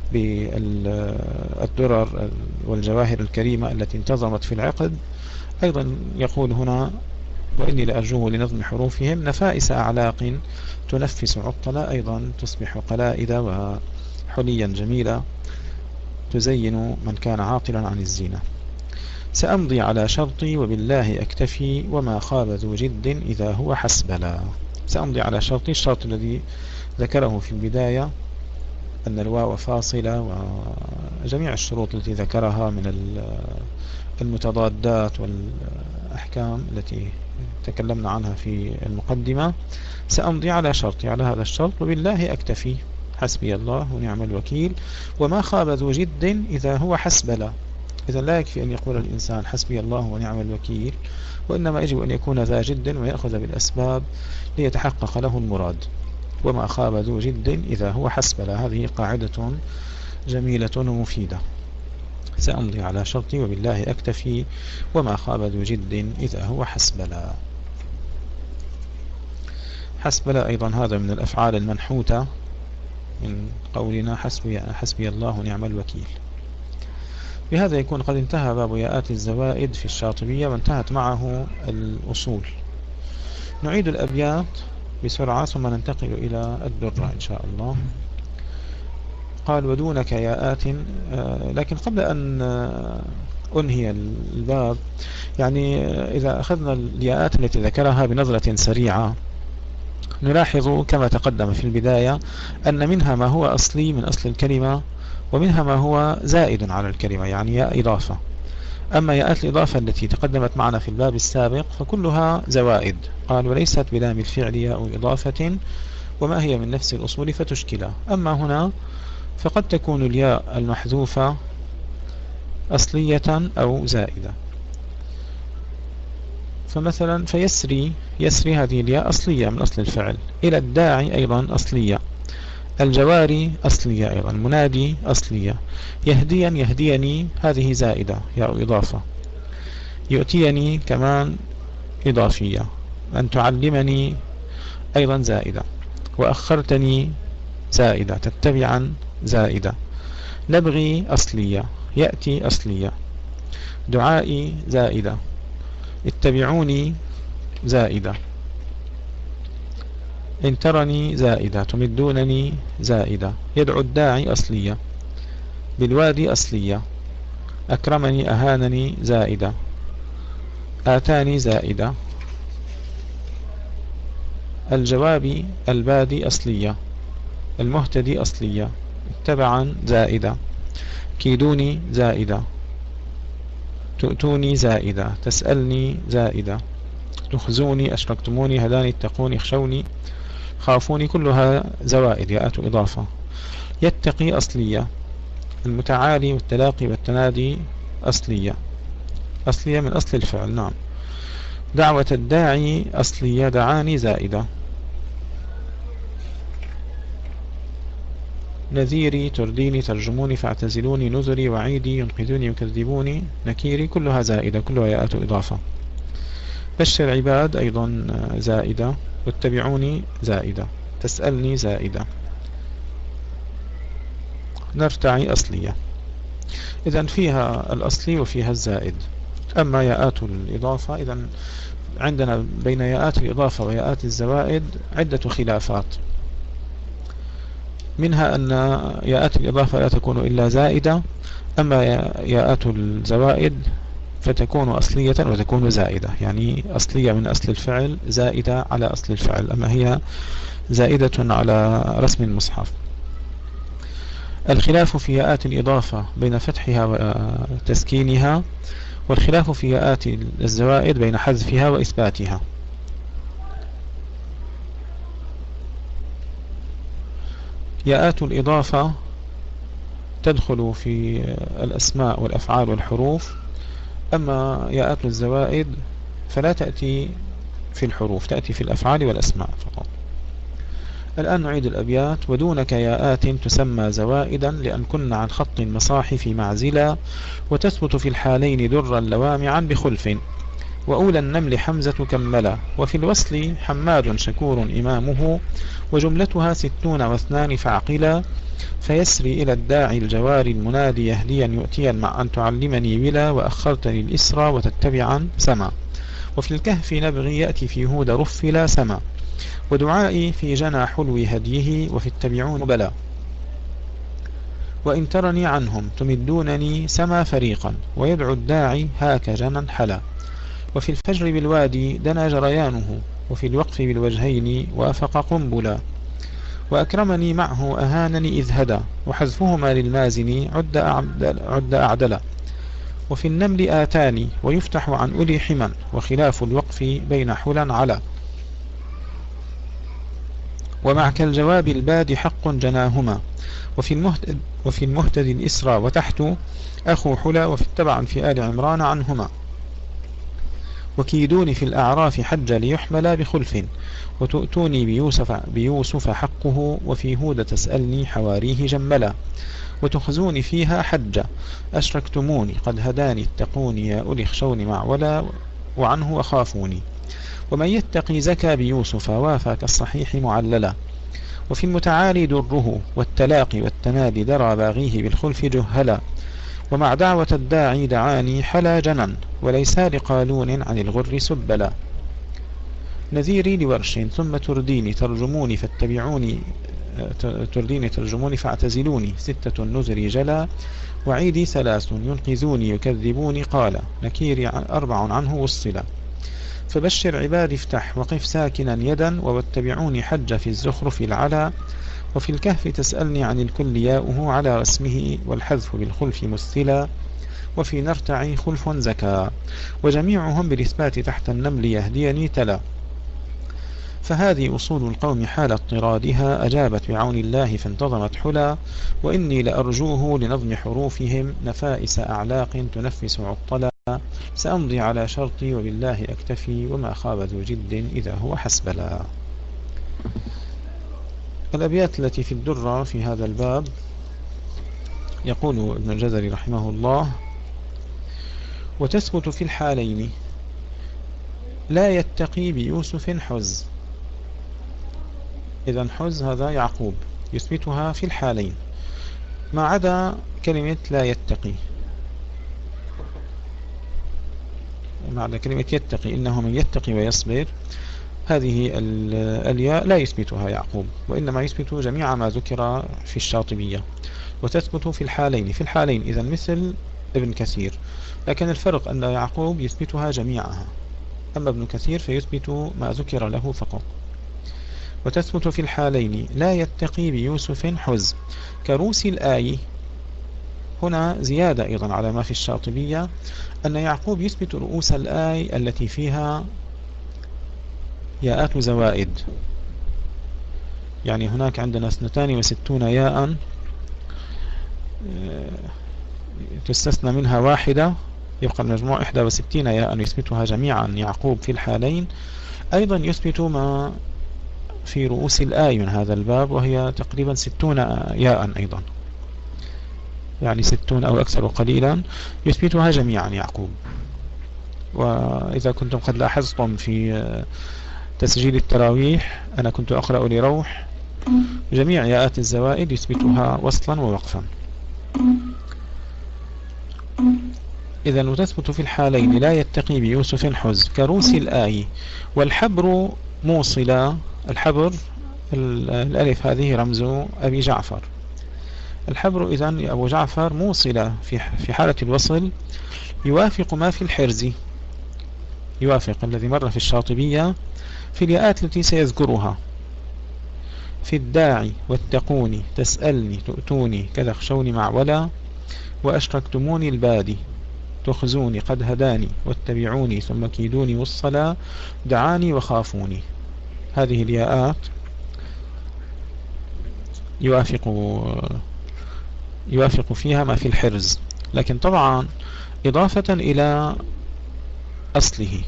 بالدرر والجواهر الكريمة التي انتظمت في العقد. أيضا يقول هنا وإني لأرجوه لنظم حروفهم نفائس أعلاق تنفس عطلا، أيضا تصبح قلائد وحليا جميلة تزين من كان عاطلا عن الزينة. سأمضي على شرطي وبالله أكتفي وما خاب ذو جد إذا هو حسبلا. سأمضي على شرطي، الشرط الذي ذكره في البداية أن الواو فاصلة، وجميع الشروط التي ذكرها من المتضادات والأحكام التي تكلمنا عنها في المقدمة. سأمضي على شرطي، على هذا الشرط، وبالله أكتفي، حسبي الله ونعم الوكيل. وما خاب ذو جد إذا هو حسبلا. إذا لا يكفي أن يقول الإنسان حسبي الله ونعم الوكيل، وإنما يجب أن يكون ذا جد ويأخذ بالأسباب ليتحقق له المراد. وما خاب ذو جد إذا هو حسبلا، هذه قاعدة جميلة ومفيدة. سأمضي على شرطي وبالله أكتفي وما خاب ذو جد إذا هو حسبلا. حسبلا أيضا هذا من الأفعال المنحوتة من قولنا حسبي, حسبي الله ونعم الوكيل. بهذا يكون قد انتهى باب ياءات الزوائد في الشاطبية، وانتهت معه الأصول. نعيد الأبيات بسرعة ثم ننتقل إلى الدرة إن شاء الله. قال ودونك ياءات، لكن قبل أن أنهي الباب يعني إذا أخذنا الياءات التي ذكرها بنظرة سريعة نلاحظ كما تقدم في البداية أن منها ما هو أصلي من أصل الكلمة، ومنها ما هو زائد على الكلمة يعني ياء إضافة. أما ياءات الإضافة التي تقدمت معنا في الباب السابق فكلها زوائد. قال وليست بلام الفعل ياء إضافة وما هي من نفس الأصول فتشكلا. أما هنا فقد تكون الياء المحذوفة أصلية أو زائدة. فمثلا فيسري، يسري هذه الياء أصلية من أصل الفعل. إلى الداعي أيضا أصلية. الجواري أصلية أيضا. منادي أصلية. يهديا يهديني هذه زائدة ياء إضافة. يؤتيني كمان إضافية. أن تعلمني أيضا زائدة. وأخرتني زائدة. تتبعا زائدة. نبغي أصلية. يأتي أصلية. دعائي زائدة. اتبعوني زائدة. إن ترني زائدة. تمدونني زائدة. يدعو الداعي أصلية. بالوادي أصلية. أكرمني أهانني زائدة. آتاني زائدة. الجواب البادي أصلية. المهتدي أصلية. اتبعا زائدة. كيدوني زائدة. تؤتوني زائدة. تسألني زائدة. تخزوني أشركتموني هداني اتقوني اخشوني خافوني كلها زوائد ياءات إضافة. يتقي أصلية. المتعالي والتلاقي والتنادي أصلية. أصلية من أصل الفعل. نعم. دعوة الداعي أصلية. دعاني زائدة. نذيري ترديني ترجموني فاعتزلوني نذري وعيدي ينقذوني يكذبوني نكيري كلها زائدة، كلها ياءات إضافة. بشر عباد أيضا زائدة. واتبعوني زائدة. تسألني زائدة. نرتعي أصلية. إذن فيها الأصلي وفيها الزائد. أما ياءات الإضافة إذن عندنا بين ياءات الإضافة وياءات الزوائد عدة خلافات. منها أن ياءات الإضافة لا تكون إلا زائدة، أما ياءات الزوائد فتكون أصلية وتكون زائدة، يعني أصلية من أصل الفعل زائدة على أصل الفعل، أما هي زائدة على رسم المصحف. الخلاف في ياءات الإضافة بين فتحها وتسكينها، والخلاف في ياءات الزوائد بين حذفها وإثباتها. ياءات الإضافة تدخل في الأسماء والأفعال والحروف، أما ياءات الزوائد فلا تأتي في الحروف، تأتي في الأفعال والأسماء فقط. الآن نعيد الأبيات. ودونك ياءات تسمى زوائدا لأن كن عن خط المصاحف معزلا، وتثبت في الحالين درا لوامعا بخلف، وأولى النمل حمزة كملا، وفي الوصل حماد شكور إمامه، وجملتها ستون واثنان فعقلا، فيسري إلى الداعي الجوار المنادي يهديا يؤتيا مع أن تعلمني ولا، وأخرتني الإسرى وتتبعا سما، وفي الكهف نبغي يأتي في هود رفلا سما، ودعائي في جنى حلو هديه، وفي التبعون بلا، وإن ترني عنهم تمدونني سما فريقا، ويدعو الداعي هاك جنا حلا، وفي الفجر بالوادي دنا جريانه، وفي الوقف بالوجهين وافق قنبلا، وأكرمني معه أهانني إذ هدى، وحذفهما للمازن عد أعدل, عد أعدل، وفي النمل آتاني ويفتح عن أولي حما، وخلاف الوقف بين حلا على، ومعك الجواب الباد حق جناهما، وفي المهتد, وفي المهتد الإسرى وتحت أخو حلا، وفي التبع في آل عمران عنهما، وكيدوني في الأعراف حج ليحمل بخلف، وتؤتوني بيوسف, بيوسف حقه، وفي هود تسألني حواريه جملا، وتخزوني فيها حج أشركتموني قد هداني اتقوني يا أولي اخشوني معولا، وعنه وخافوني، ومن يتقي زكى بيوسف وافى كالصحيح معللا، وفي المتعالي دره والتلاقي والتمادي درى باغيه بالخلف جهلا، ومع دعوة الداعي دعاني حلا جنا، وليس لقالون عن الغر سبلا، نذيري لورش ثم ترديني ترجموني فاتبعوني ترديني ترجموني فاعتزلوني، ستة نذري جلا، وعيدي ثلاث ينقذوني يكذبوني قال، نكيري أربع عنه وصلا، فبشر عبادي افتح وقف ساكنا يدا، واتبعوني حج في الزخرف العلا، وفي الكهف تسألني عن الكل ياؤه على رسمه، والحذف بالخلف مثلا، وفي نرتعي خلف زكا، وجميعهم بالإثبات تحت النمل يهديني تلا، فهذه أصول القوم حال اضطرادها، أجابت بعون الله فانتظمت حلا، وإني لأرجوه لنظم حروفهم نفائس أعلاق تنفس عطلا، سأمضي على شرطي وبالله أكتفي، وما خاب ذو جد إذا هو حسبلا. الأبيات التي في الدرة في هذا الباب، يقول ابن الجزري رحمه الله: وتثبت في الحالين لا يتقي بيوسف حز. إذن حز هذا يعقوب يثبتها في الحالين ما عدا كلمة لا يتقي، ما عدا كلمة يتقي، إنه من يتقي ويصبر، هذه الياء لا يثبتها يعقوب، وإنما يثبت جميع ما ذكر في الشاطبية. وتثبت في الحالين، في الحالين إذن مثل ابن كثير، لكن الفرق أن يعقوب يثبتها جميعها، أما ابن كثير فيثبت ما ذكر له فقط. وتثبت في الحالين لا يتقي بيوسف حز، كروس الآي. هنا زيادة أيضا على ما في الشاطبية، أن يعقوب يثبت رؤوس الآي التي فيها ياءات زوائد، يعني هناك عندنا اثنتان وستون ياء تستثنى منها واحدة، يبقى المجموع إحدى وستين ياء يثبتها جميعا يعقوب في الحالين. أيضا يثبت ما في رؤوس الآي من هذا الباب، وهي تقريبا ستون ياء أيضا، يعني ستون أو أكثر قليلا، يثبتها جميعا يعقوب. وإذا كنتم قد لاحظتم في تسجيل التراويح أنا كنت أقرأ لروح جميع ياءات الزوائد يثبتها وصلا ووقفا. إذن وتثبت في الحالين لا يتقي بيوسف حز، كروس الآي. والحبر موصلا، الحبر الألف هذه رمز أبي جعفر. الحبر إذن أبو جعفر موصلة في في حالة الوصل يوافق ما في الحرز، يوافق الذي مر في الشاطبية في الياءات التي سيذكرها. في الداعي واتقوني تسألني تؤتوني كذا اخشوني مع ولا وأشركتموني البادي تخزوني قد هداني واتبعوني ثم كيدوني والصلاة دعاني وخافوني. هذه الياءات يوافق يوافق فيها ما في الحرز، لكن طبعا إضافة إلى أصله،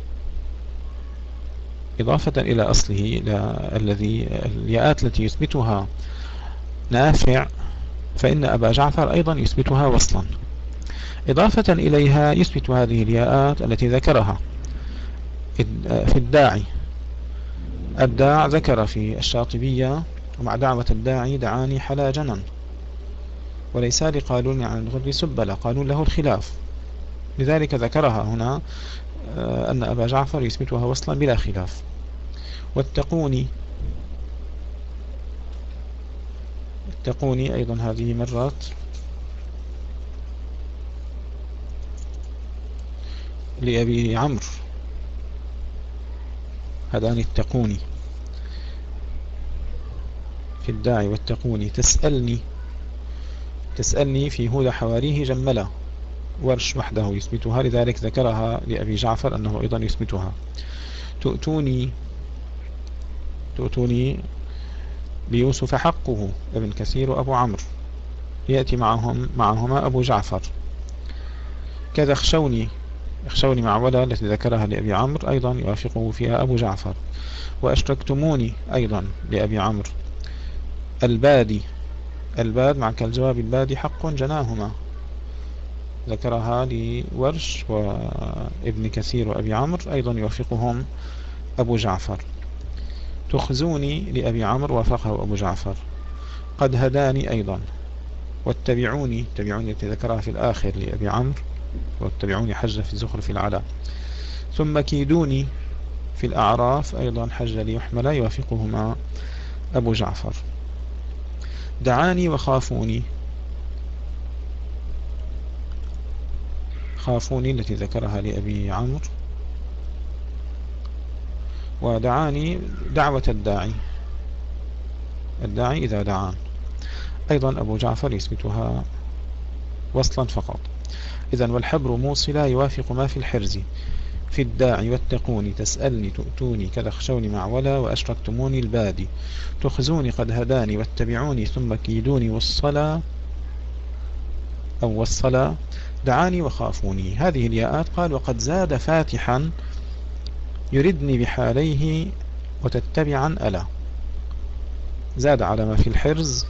إضافة إلى أصله الذي الياءات التي يثبتها نافع فإن أبا جعفر أيضا يثبتها وصلا. إضافة إليها يثبت هذه الياءات التي ذكرها في الداعي. الداع ذكر في الشاطبية ومع دعوة الداعي دعاني حلا جنا وليس لقالون عن الغر سبلا، قالون له الخلاف، لذلك ذكرها هنا أن أبا جعفر يثبتها وصلا بلا خلاف. واتقوني، اتقوني أيضا هذه مرات لأبي عمرو هذان اتقوني في الداعي. واتقوني تسألني، تسألني في هدى حواريه جملة، ورش وحده يثبتها لذلك ذكرها لأبي جعفر أنه أيضا يثبتها. تؤتوني، تؤتوني ليوسف حقه ابن كثير وأبو عمرو يأتي معهم معهما أبو جعفر. كذا اخشوني، اخشوني مع ولا التي ذكرها لأبي عمرو أيضا يوافقه فيها أبو جعفر. وأشركتموني أيضا لأبي عمرو. البادي، الباد مع كالجواب البادي حق جناهما ذكرها لورش وابن كثير وأبي عمرو أيضا يوافقهم أبو جعفر. تخزوني لأبي عمرو وافقه أبو جعفر. قد هداني أيضا. واتبعوني، تبعوني التي ذكرها في الآخر لأبي عمرو واتبعوني حج في زخرف العلا. ثم كيدوني في الأعراف أيضا حج ليحمل يوافقهما أبو جعفر. دعاني وخافوني، خافوني التي ذكرها لأبي عمرو. ودعاني دعوة الداعي، الداعي إذا دعان أيضا أبو جعفر يثبتها وصلا فقط. إذن والحبر موصلة يوافق ما في الحرز. في الداعي واتقوني تسألني تؤتوني كذا اخشوني مع ولا وأشركتموني البادي تخزوني قد هداني واتبعوني ثم كيدوني والصلاة أو والصلاة دعاني وخافوني. هذه الياءات قال وقد زاد فاتحا يردني بحاليه وتتبعا ألا، زاد على ما في الحرز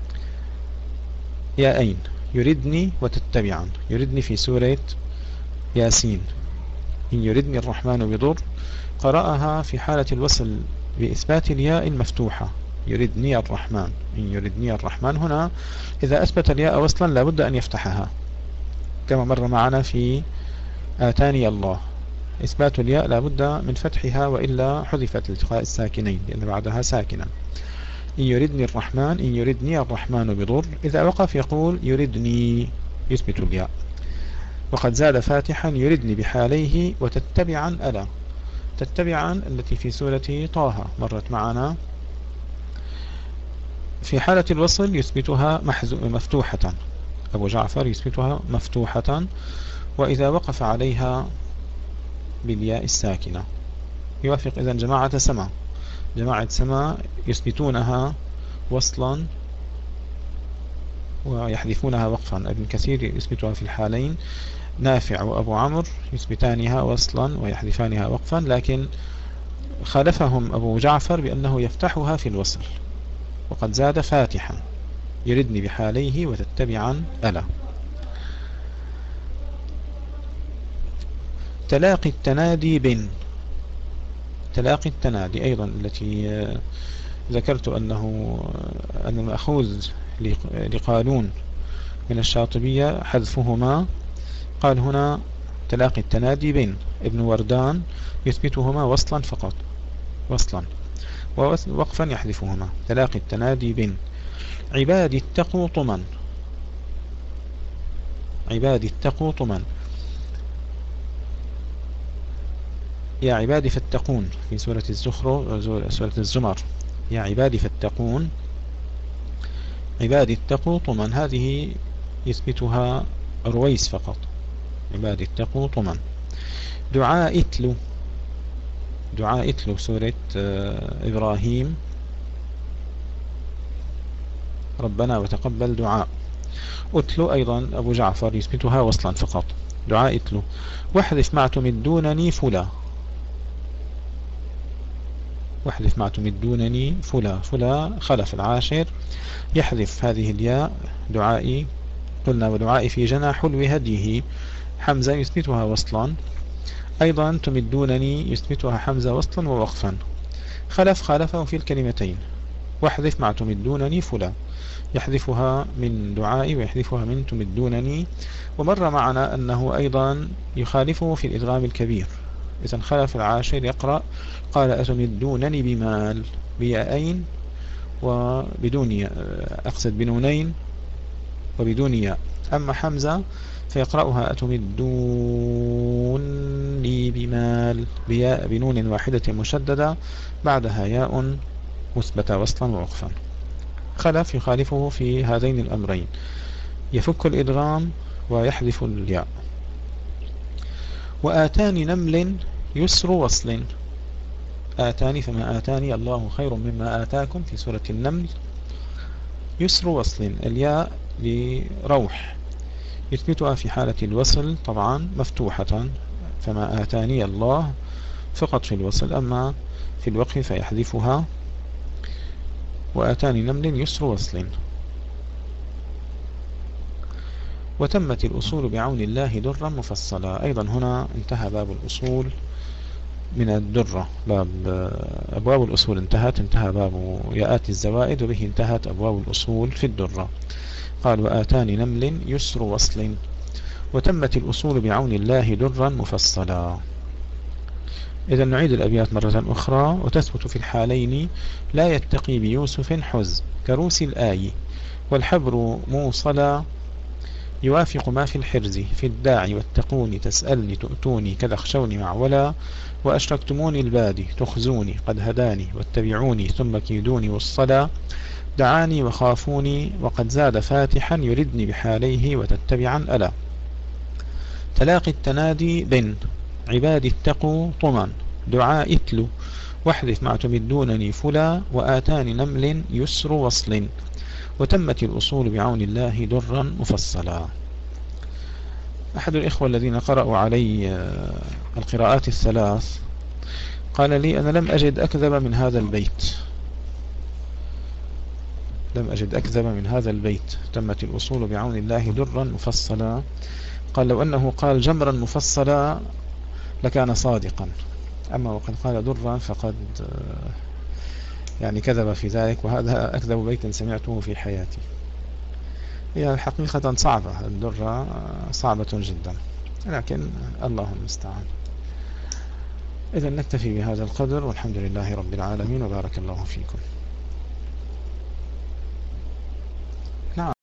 ياءين يردني وتتبعا. يردني في سورة ياسين إن يردني الرحمن بضر، قرأها في حالة الوصل بإثبات الياء المفتوحة يردني الرحمن. إن يردني الرحمن هنا إذا أثبت الياء وصلا لابد أن يفتحها كما مر معنا في آتاني الله، إثبات الياء لابد من فتحها وإلا حذفت التقاء الساكنين لأن بعدها ساكنا. إن يردني الرحمن، إن يردني الرحمن بضر، إذا وقف يقول يردني يثبت الياء. وقد زاد فاتحا يردني بحاليه وتتبعا ألا، تتبعا التي في سورة طه مرت معنا في حالة الوصل يثبتها مفتوحة، أبو جعفر يثبتها مفتوحة، وإذا وقف عليها بالياء الساكنة يوافق إذن جماعة سما، جماعة سما يثبتونها وصلا ويحذفونها وقفا. ابن كثير يثبتها في الحالين، نافع وأبو عمرو يثبتانها وصلا ويحذفانها وقفا، لكن خالفهم أبو جعفر بأنه يفتحها في الوصل. وقد زاد فاتحا يردني بحاليه وتتبعا ألا. تلاقي التنادي بن، تلاقي التنادي أيضا التي ذكرت أنه أن المأخوذ لقالون من الشاطبية حذفهما، قال هنا تلاقي التنادي بن ابن وردان يثبتهما وصلا فقط، وصلا. ووقفا يحذفهما. تلاقي التنادي بن. عبادي اتقوا طما. عبادي اتقوا طما. يا عبادي فاتقون في سورة الزخرف، سورة الزمر. يا عبادي فاتقون. عبادي اتقوا طما، هذه يثبتها رويس فقط. عبادي اتقوا طما. دعاء اتلو. دعاء اتلو سورة إبراهيم. ربنا وتقبل دعاء. اتلو أيضا أبو جعفر يثبتها وصلا فقط. دعاء اتلو. واحذف مع تمدونني فلا. واحذف مع تمدونني فلا. فلا خلف العاشر يحذف هذه الياء. دعائي قلنا ودعائي في جنى حلو هديه. حمزة يثبتها وصلا. أيضا تمدونني يثبتها حمزة وصلا ووقفا. خلف خالفه في الكلمتين. واحذف مع تمدونني فلا، يحذفها من دعائي ويحذفها من تمدونني. ومر معنا أنه أيضا يخالفه في الإدغام الكبير. إذا خلف العاشر يقرأ قال أتمدونني بمال بياءين وبدون، أقصد بنونين وبدون ياء. أما حمزة فيقرأها أتمدوني بمال بياء بنون واحدة مشددة بعدها ياء مثبتة وصلا ووقفا. خلف يخالفه في هذين الأمرين، يفك الإدغام ويحذف الياء. وآتاني نمل يسر وصل. آتاني فما آتاني الله خير مما آتاكم في سورة النمل. يسر وصل الياء لروح يثبتها في حالة الوصل طبعا مفتوحة، فما آتاني الله فقط في الوصل، أما في الوقف فيحذفها. وآتاني نمل يسر وصل. وتمت الأصول بعون الله درا مفصلا. أيضا هنا انتهى باب الأصول من الدرة. باب أبواب الأصول انتهت، انتهى باب ياءات الزوائد وبه انتهت أبواب الأصول في الدرة. قال وآتاني نمل يسر وصل. وتمت الأصول بعون الله درا مفصلا. إذا نعيد الأبيات مرة أخرى. وتثبت في الحالين لا يتقي بيوسف حز كروس الآي، والحبر موصلا يوافق ما في الحرز في الداعي. واتقوني تسألني تؤتوني كذا اخشوني مع ولا. وأشركتموني البادي تخزوني قد هداني. واتبعوني ثم كيدوني والصلا. دعاني وخافوني وقد زاد فاتحا يردني بحاليه وتتبعا ألا. تلاقي التنادي بن. عبادي اتقوا طما. دعاء اتلو. واحذف مع تمدونني فلا. وآتاني نمل يسر وصل. وتمت الأصول بعون الله درا مفصلا. أحد الإخوة الذين قرأوا علي القراءات الثلاث قال لي أنا لم أجد أكذب من هذا البيت. لم أجد أكذب من هذا البيت. تمت الأصول بعون الله درا مفصلا. قال لو أنه قال جمرا مفصلا لكان صادقا، أما وقد قال درا فقد يعني كذب في ذلك، وهذا أكذب بيت سمعته في حياتي. هي حقيقة صعبة، الدرة صعبة جدا، لكن الله المستعان. إذا نكتفي بهذا القدر، والحمد لله رب العالمين، وبارك الله فيكم.